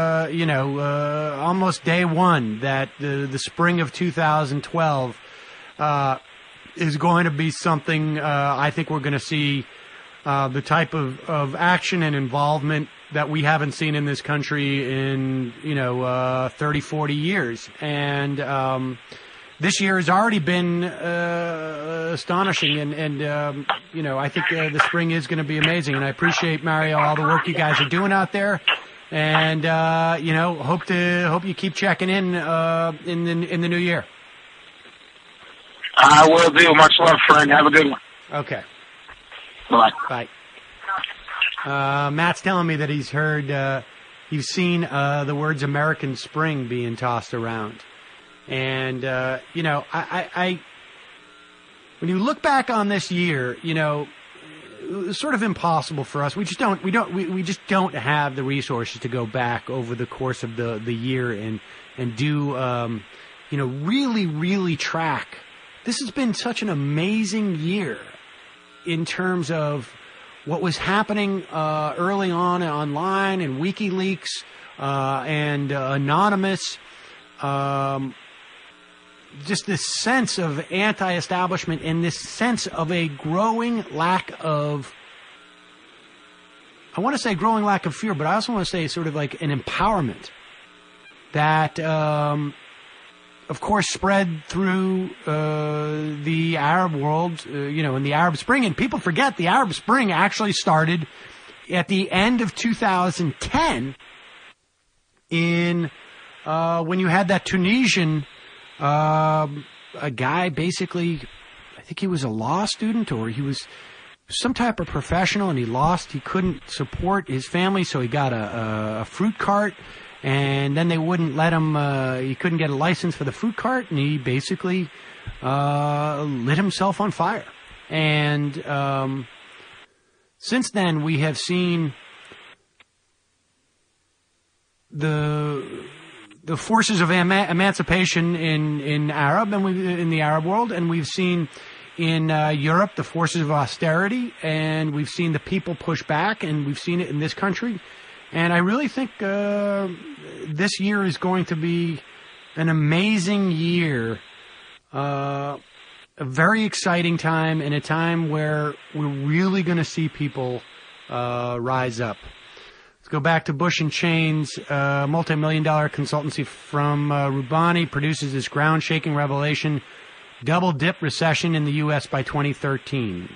almost day one that the spring of 2012 is going to be something. I think we're going to see the type of action and involvement that we haven't seen in this country in 30, 40 years, and this year has already been astonishing, and I think the spring is going to be amazing. And I appreciate, Mario, all the work you guys are doing out there, and hope you keep checking in the new year. I will do. Much love, friend. Have a good one. Okay. Bye. Bye. Matt's telling me that he's seen the words "American Spring" being tossed around. And, I when you look back on this year, it's sort of impossible for us. We just don't have the resources to go back over the course of the year and do, really, really track. This has been such an amazing year in terms of what was happening, early on online and WikiLeaks, and Anonymous, just this sense of anti-establishment and this sense of a growing lack of, I want to say growing lack of fear, but I also want to say sort of like an empowerment that, of course, spread through the Arab world, in the Arab Spring. And people forget the Arab Spring actually started at the end of 2010 when you had that Tunisian a guy, basically, I think he was a law student or he was some type of professional, and he couldn't support his family, so he got a fruit cart, and then they wouldn't let him, he couldn't get a license for the fruit cart, and he basically lit himself on fire. And since then, we have seen the forces of emancipation in the Arab world, and we've seen in Europe the forces of austerity, and we've seen the people push back, and we've seen it in this country. And I really think this year is going to be an amazing year, a very exciting time, and a time where we're really going to see people rise up. Let's go back to Bush and Chains. Multi-million-dollar consultancy from Rubani produces this ground-shaking revelation: double-dip recession in the U.S. by 2013.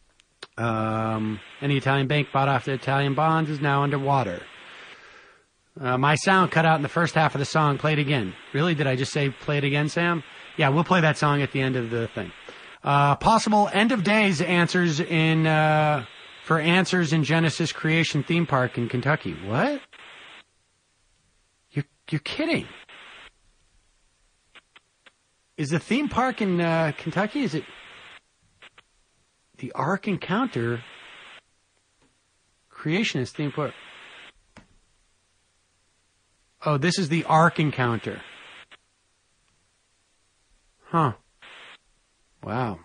Any Italian bank bought off the Italian bonds is now underwater. My sound cut out in the first half of the song. Play it again. Really? Did I just say play it again, Sam? Yeah, we'll play that song at the end of the thing. Possible end of days answers for answers in Genesis Creation Theme Park in Kentucky. What? You're kidding. Is the theme park in Kentucky? Is it the Ark Encounter Creationist theme park? Oh, this is the Ark Encounter. Huh. Wow.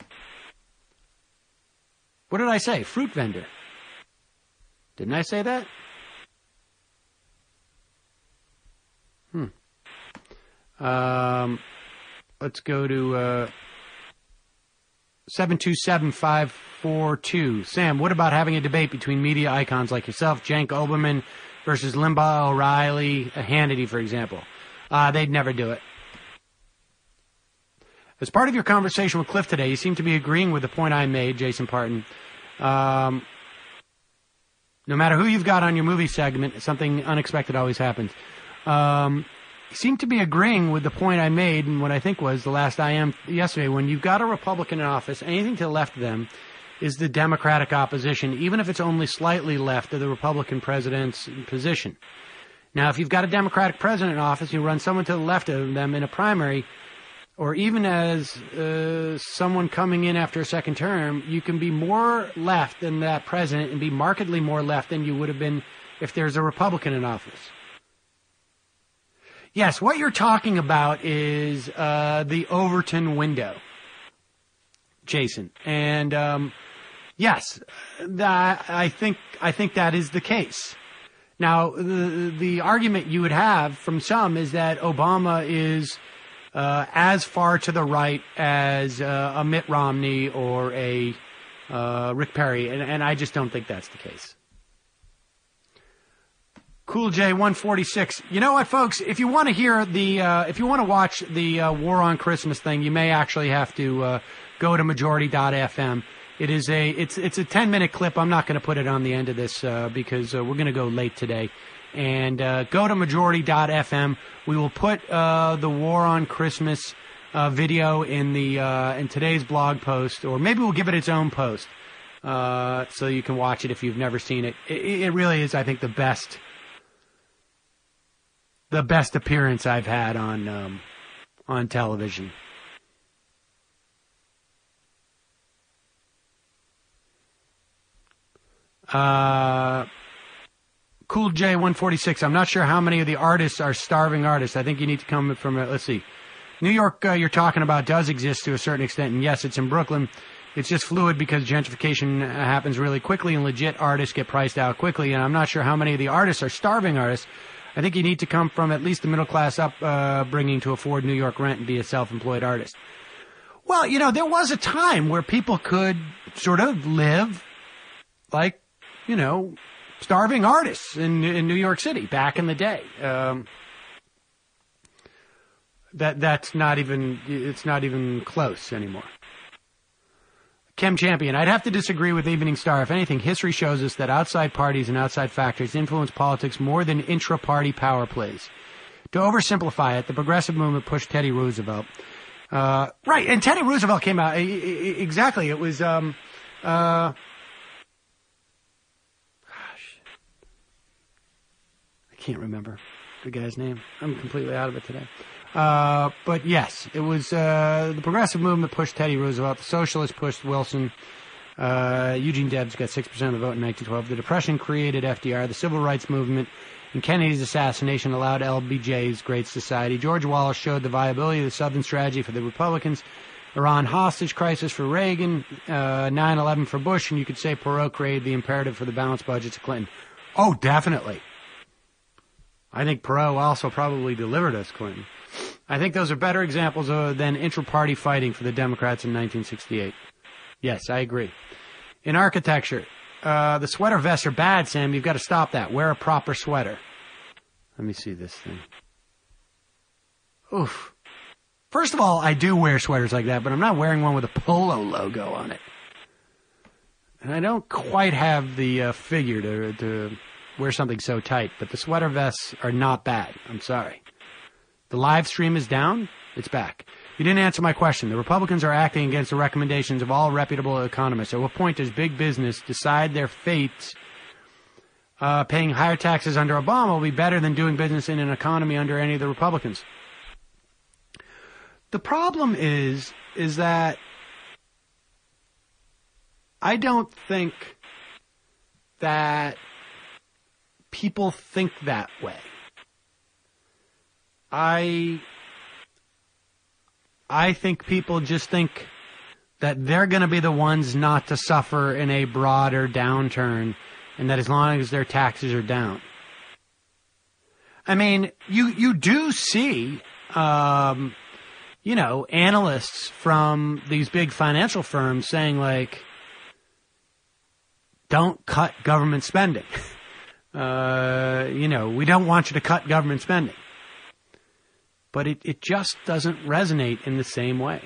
What did I say? Fruit vendor. Didn't I say that? Let's go to 727-542. Sam, what about having a debate between media icons like yourself, Cenk Oberman, versus Limbaugh, O'Reilly, Hannity, for example? They'd never do it. As part of your conversation with Cliff today, you seem to be agreeing with the point I made, Jason Parton. No matter who you've got on your movie segment, something unexpected always happens. You seem to be agreeing with the point I made and what I think was the last I am yesterday. When you've got a Republican in office, anything to the left of them is the Democratic opposition, even if it's only slightly left of the Republican president's position. Now, if you've got a Democratic president in office, you run someone to the left of them in a primary, or even as someone coming in after a second term, you can be more left than that president and be markedly more left than you would have been if there's a Republican in office. Yes, what you're talking about is the Overton window, Jason. And yes, I think that is the case. Now, the argument you would have from some is that Obama is as far to the right as a Mitt Romney or a Rick Perry, and I just don't think that's the case. Cool J 146. You know what, folks? If you want to hear if you want to watch the War on Christmas thing, you may actually have to go to majority.fm. It's a 10-minute clip. I'm not going to put it on the end of this because we're going to go late today. And go to majority.fm. We will put the War on Christmas video in today's blog post, or maybe we'll give it its own post so you can watch it if you've never seen it. It really is, I think, the best appearance I've had on television. Cool J 146. I'm not sure how many of the artists are starving artists. I think you need to come from let's see. New York, you're talking about, does exist to a certain extent, and yes, it's in Brooklyn. It's just fluid because gentrification happens really quickly and legit artists get priced out quickly, and I'm not sure how many of the artists are starving artists. I think you need to come from at least the middle class upbringing to afford New York rent and be a self-employed artist. Well, you know, there was a time where people could sort of live like, you know, starving artists in New York City back in the day. It's not even close anymore. Chem Champion, I'd have to disagree with Evening Star. If anything, history shows us that outside parties and outside factors influence politics more than intra-party power plays. To oversimplify it, the progressive movement pushed Teddy Roosevelt. Right, and Teddy Roosevelt came out, exactly, it was, I can't remember the guy's name. I'm completely out of it today. But yes, it was the progressive movement pushed Teddy Roosevelt. The socialists pushed Wilson. Eugene Debs got 6% of the vote in 1912. The Depression created FDR. The Civil Rights Movement and Kennedy's assassination allowed LBJ's Great Society. George Wallace showed the viability of the Southern strategy for the Republicans. Iran hostage crisis for Reagan. 9/11 for Bush. And you could say Perot created the imperative for the balanced budgets of Clinton. Oh, definitely. I think Perot also probably delivered us Clinton. I think those are better examples than intra-party fighting for the Democrats in 1968. Yes, I agree. In architecture, the sweater vests are bad, Sam. You've got to stop that. Wear a proper sweater. Let me see this thing. Oof. First of all, I do wear sweaters like that, but I'm not wearing one with a polo logo on it. And I don't quite have the figure to wear something so tight, but the sweater vests are not bad. I'm sorry. The live stream is down. It's back. You didn't answer my question. The Republicans are acting against the recommendations of all reputable economists. At what point does big business decide their fate? Paying higher taxes under Obama will be better than doing business in an economy under any of the Republicans. The problem is that I don't think that people think that way. I think people just think that they're going to be the ones not to suffer in a broader downturn, and that as long as their taxes are down. I mean, you do see, analysts from these big financial firms saying, like, don't cut government spending. We don't want you to cut government spending. But it just doesn't resonate in the same way.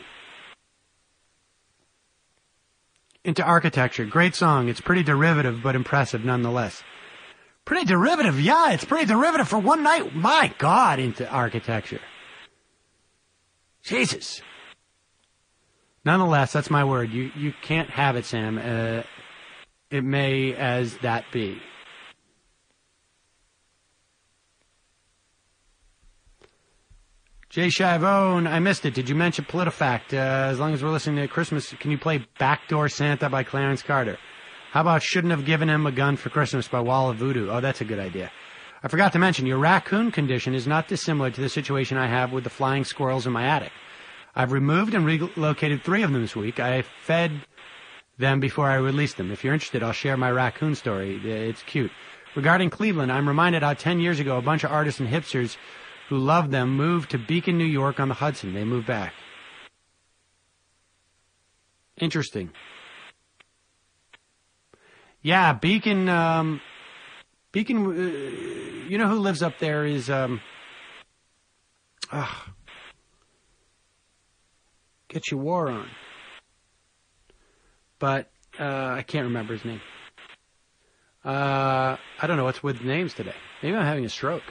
Into Architecture. Great song. It's pretty derivative, but impressive nonetheless. Pretty derivative? Yeah, it's pretty derivative for one night. My God, Into Architecture. Jesus. Nonetheless, that's my word. You can't have it, Sam. It may as that be. Jay Shavone, I missed it. Did you mention PolitiFact? As long as we're listening to Christmas, can you play Backdoor Santa by Clarence Carter? How about Shouldn't Have Given Him a Gun for Christmas by Wall of Voodoo? Oh, that's a good idea. I forgot to mention, your raccoon condition is not dissimilar to the situation I have with the flying squirrels in my attic. I've removed and relocated 3 of them this week. I fed them before I released them. If you're interested, I'll share my raccoon story. It's cute. Regarding Cleveland, I'm reminded how 10 years ago a bunch of artists and hipsters who loved them moved to Beacon, New York on the Hudson. They moved back. Interesting. Yeah, Beacon, you know who lives up there is, get your war on. But, I can't remember his name. I don't know what's with names today. Maybe I'm having a stroke.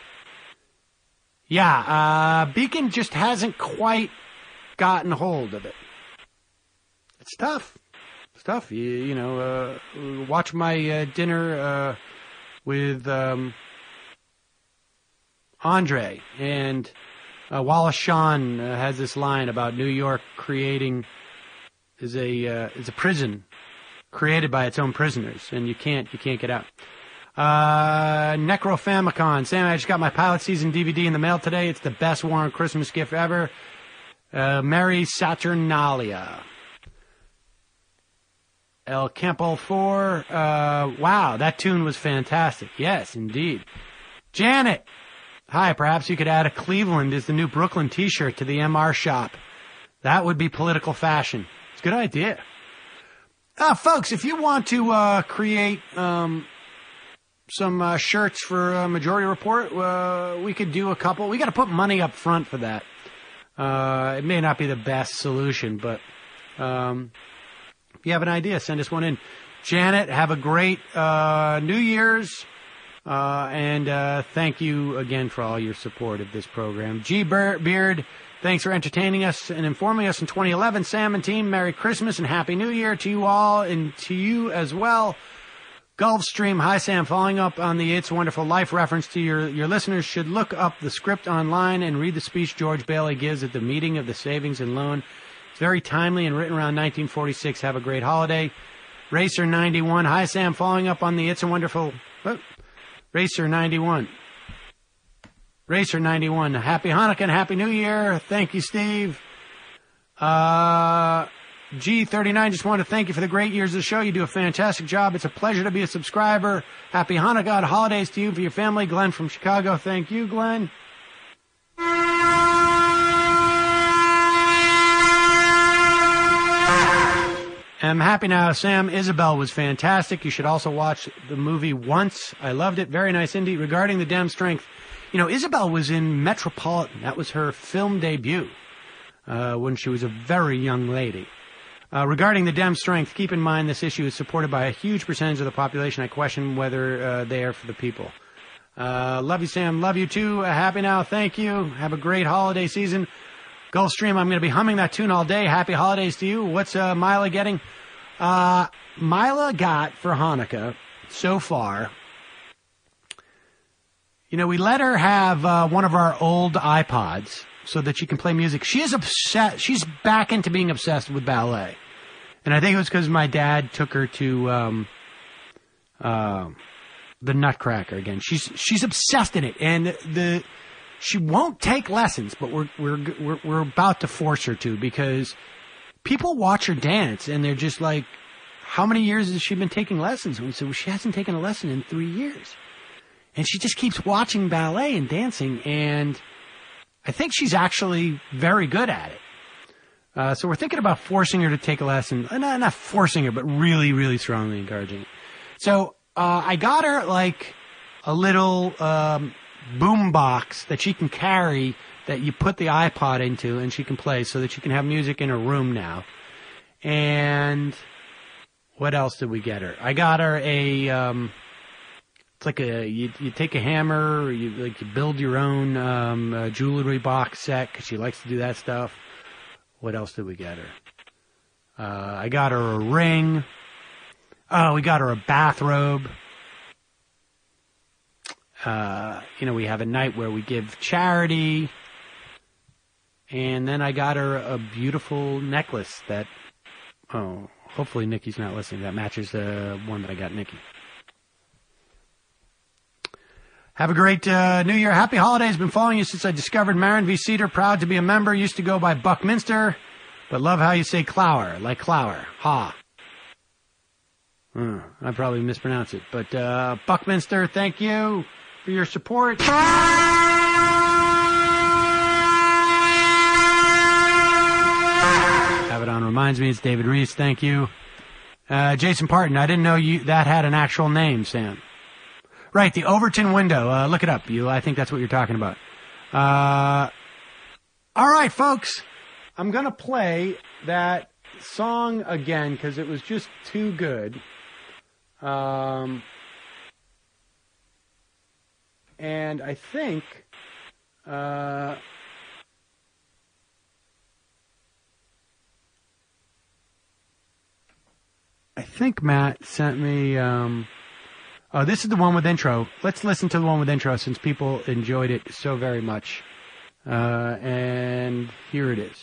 Yeah, Beacon just hasn't quite gotten hold of it. It's tough. It's tough. Watch my dinner with Andre, and Wallace Shawn has this line about New York creating is a prison created by its own prisoners, and you can't get out. Necrofamicon. Sam, I just got my pilot season DVD in the mail today. It's the best Warren Christmas gift ever. Merry Saturnalia. El Campo 4. Wow, that tune was fantastic. Yes, indeed. Janet. Hi, perhaps you could add a Cleveland is the new Brooklyn t-shirt to the MR shop. That would be political fashion. It's a good idea. Folks, if you want to create some shirts for Majority Report, we could do a couple. We got to put money up front for that. It may not be the best solution, but if you have an idea, send us one in. Janet, have a great New Year's, and thank you again for all your support of this program. G. Beard, thanks for entertaining us and informing us in 2011. Sam and team, Merry Christmas and Happy New Year to you all and to you as well. Gulfstream, hi Sam, following up on the It's a Wonderful Life reference to your listeners should look up the script online and read the speech George Bailey gives at the meeting of the Savings and Loan. It's very timely and written around 1946. Have a great holiday. Racer 91, hi Sam, following up on the It's a Wonderful... Racer 91. Racer 91, Happy Hanukkah and Happy New Year. Thank you, Steve. G39, just wanted to thank you for the great years of the show. You do a fantastic job. It's a pleasure to be a subscriber. Happy Hanukkah and holidays to you and for your family. Glenn from Chicago. Thank you, Glenn. I'm happy now. Sam, Isabel was fantastic. You should also watch the movie Once. I loved it. Very nice indeed. Regarding the Dem Strength, Isabel was in Metropolitan. That was her film debut when she was a very young lady. Regarding the Dem strength, keep in mind this issue is supported by a huge percentage of the population. I question whether they are for the people. Love you, Sam. Love you, too. Happy now. Thank you. Have a great holiday season. Gulfstream, I'm going to be humming that tune all day. Happy holidays to you. What's Mila getting? Mila got for Hanukkah so far. You know, we let her have one of our old iPods so that she can play music. She is obsessed. She's back into being obsessed with ballet. And I think it was because my dad took her to the Nutcracker again. She's obsessed in it, and she won't take lessons, but we're about to force her to, because people watch her dance and they're just like, how many years has she been taking lessons? And we said, well, she hasn't taken a lesson in 3 years. And she just keeps watching ballet and dancing, and I think she's actually very good at it. So we're thinking about forcing her to take a lesson. Not forcing her, but really, really strongly encouraging it. So I got her like a little boom box that she can carry that you put the iPod into and she can play, so that she can have music in her room now. And what else did we get her? I got her a it's like you take a hammer, or you build your own jewelry box set, because she likes to do that stuff. What else did we get her? I got her a ring. Oh, we got her a bathrobe. We have a night where we give charity. And then I got her a beautiful necklace that, hopefully Nikki's not listening. That matches the one that I got Nikki. Have a great New Year. Happy holidays. Been following you since I discovered Marin v. Cedar. Proud to be a member. Used to go by Buckminster, but love how you say Clower, like Clower. Ha. I probably mispronounced it. But Buckminster, thank you for your support. Have it on reminds me. It's David Reese. Thank you. Jason Parton, I didn't know that had an actual name, Sam. Right, the Overton window. Look it up. I think that's what you're talking about. All right, folks. I'm going to play that song again because it was just too good. And I think... Matt sent me... Oh, this is the one with intro. Let's listen to the one with intro since people enjoyed it so very much. And here it is.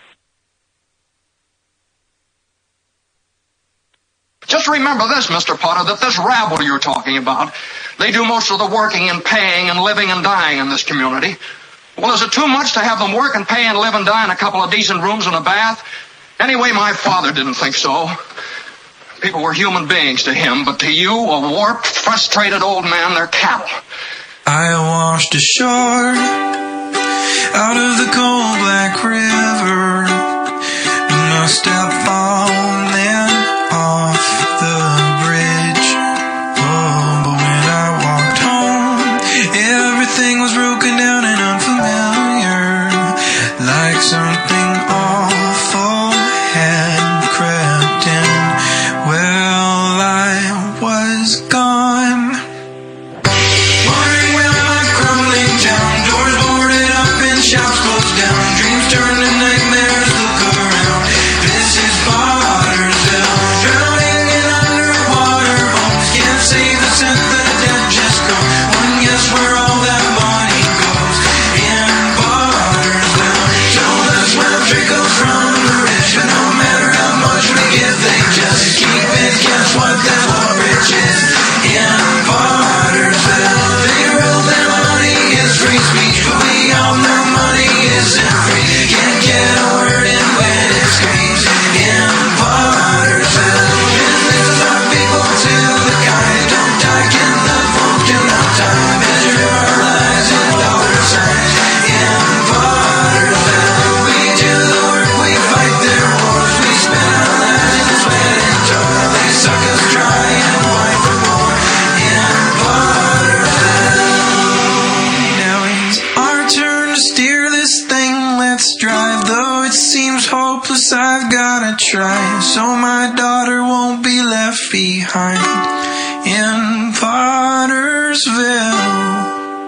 Just remember this, Mr. Potter, that this rabble you're talking about, they do most of the working and paying and living and dying in this community. Well, is it too much to have them work and pay and live and die in a couple of decent rooms and a bath? Anyway, my father didn't think so. People were human beings to him, but to you, a warped, frustrated old man, they're cattle. I washed ashore out of the cold black river, and I stepped falling off the bridge. Oh, but when I walked home, everything was broken down and unfamiliar, like something awful had crept in. Well, I was gone. Wondering where my crumbling town, doors boarded up and shops closed down, dreams turned into so my daughter won't be left behind in Pottersville.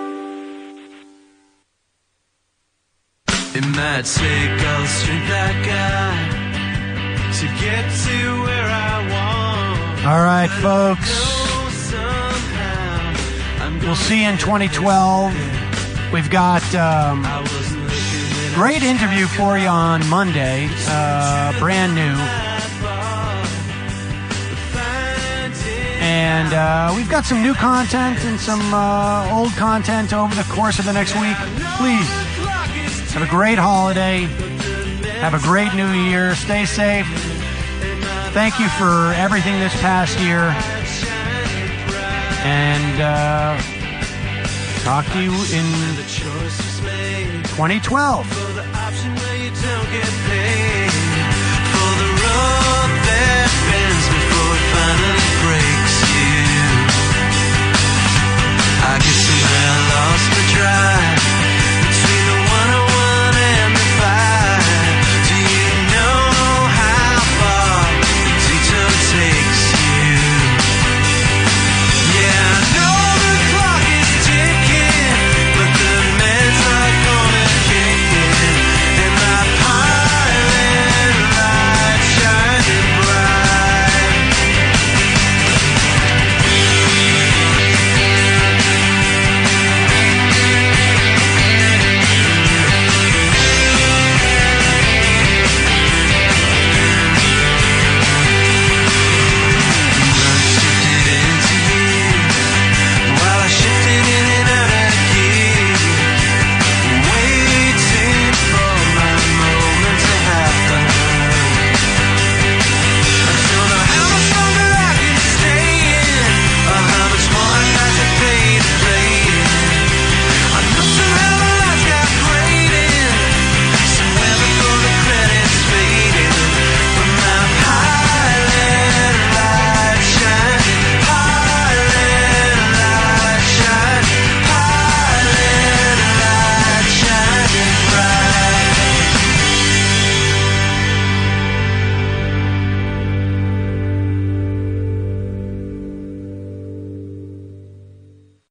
It might take all the strength I got to get to where I want. All right, folks. We'll see you in 2012. We've got great interview for you on Monday, brand new. And we've got some new content and some old content over the course of the next week. Please have a great holiday. Have a great new year. Stay safe. Thank you for everything this past year. And talk to you in 2012.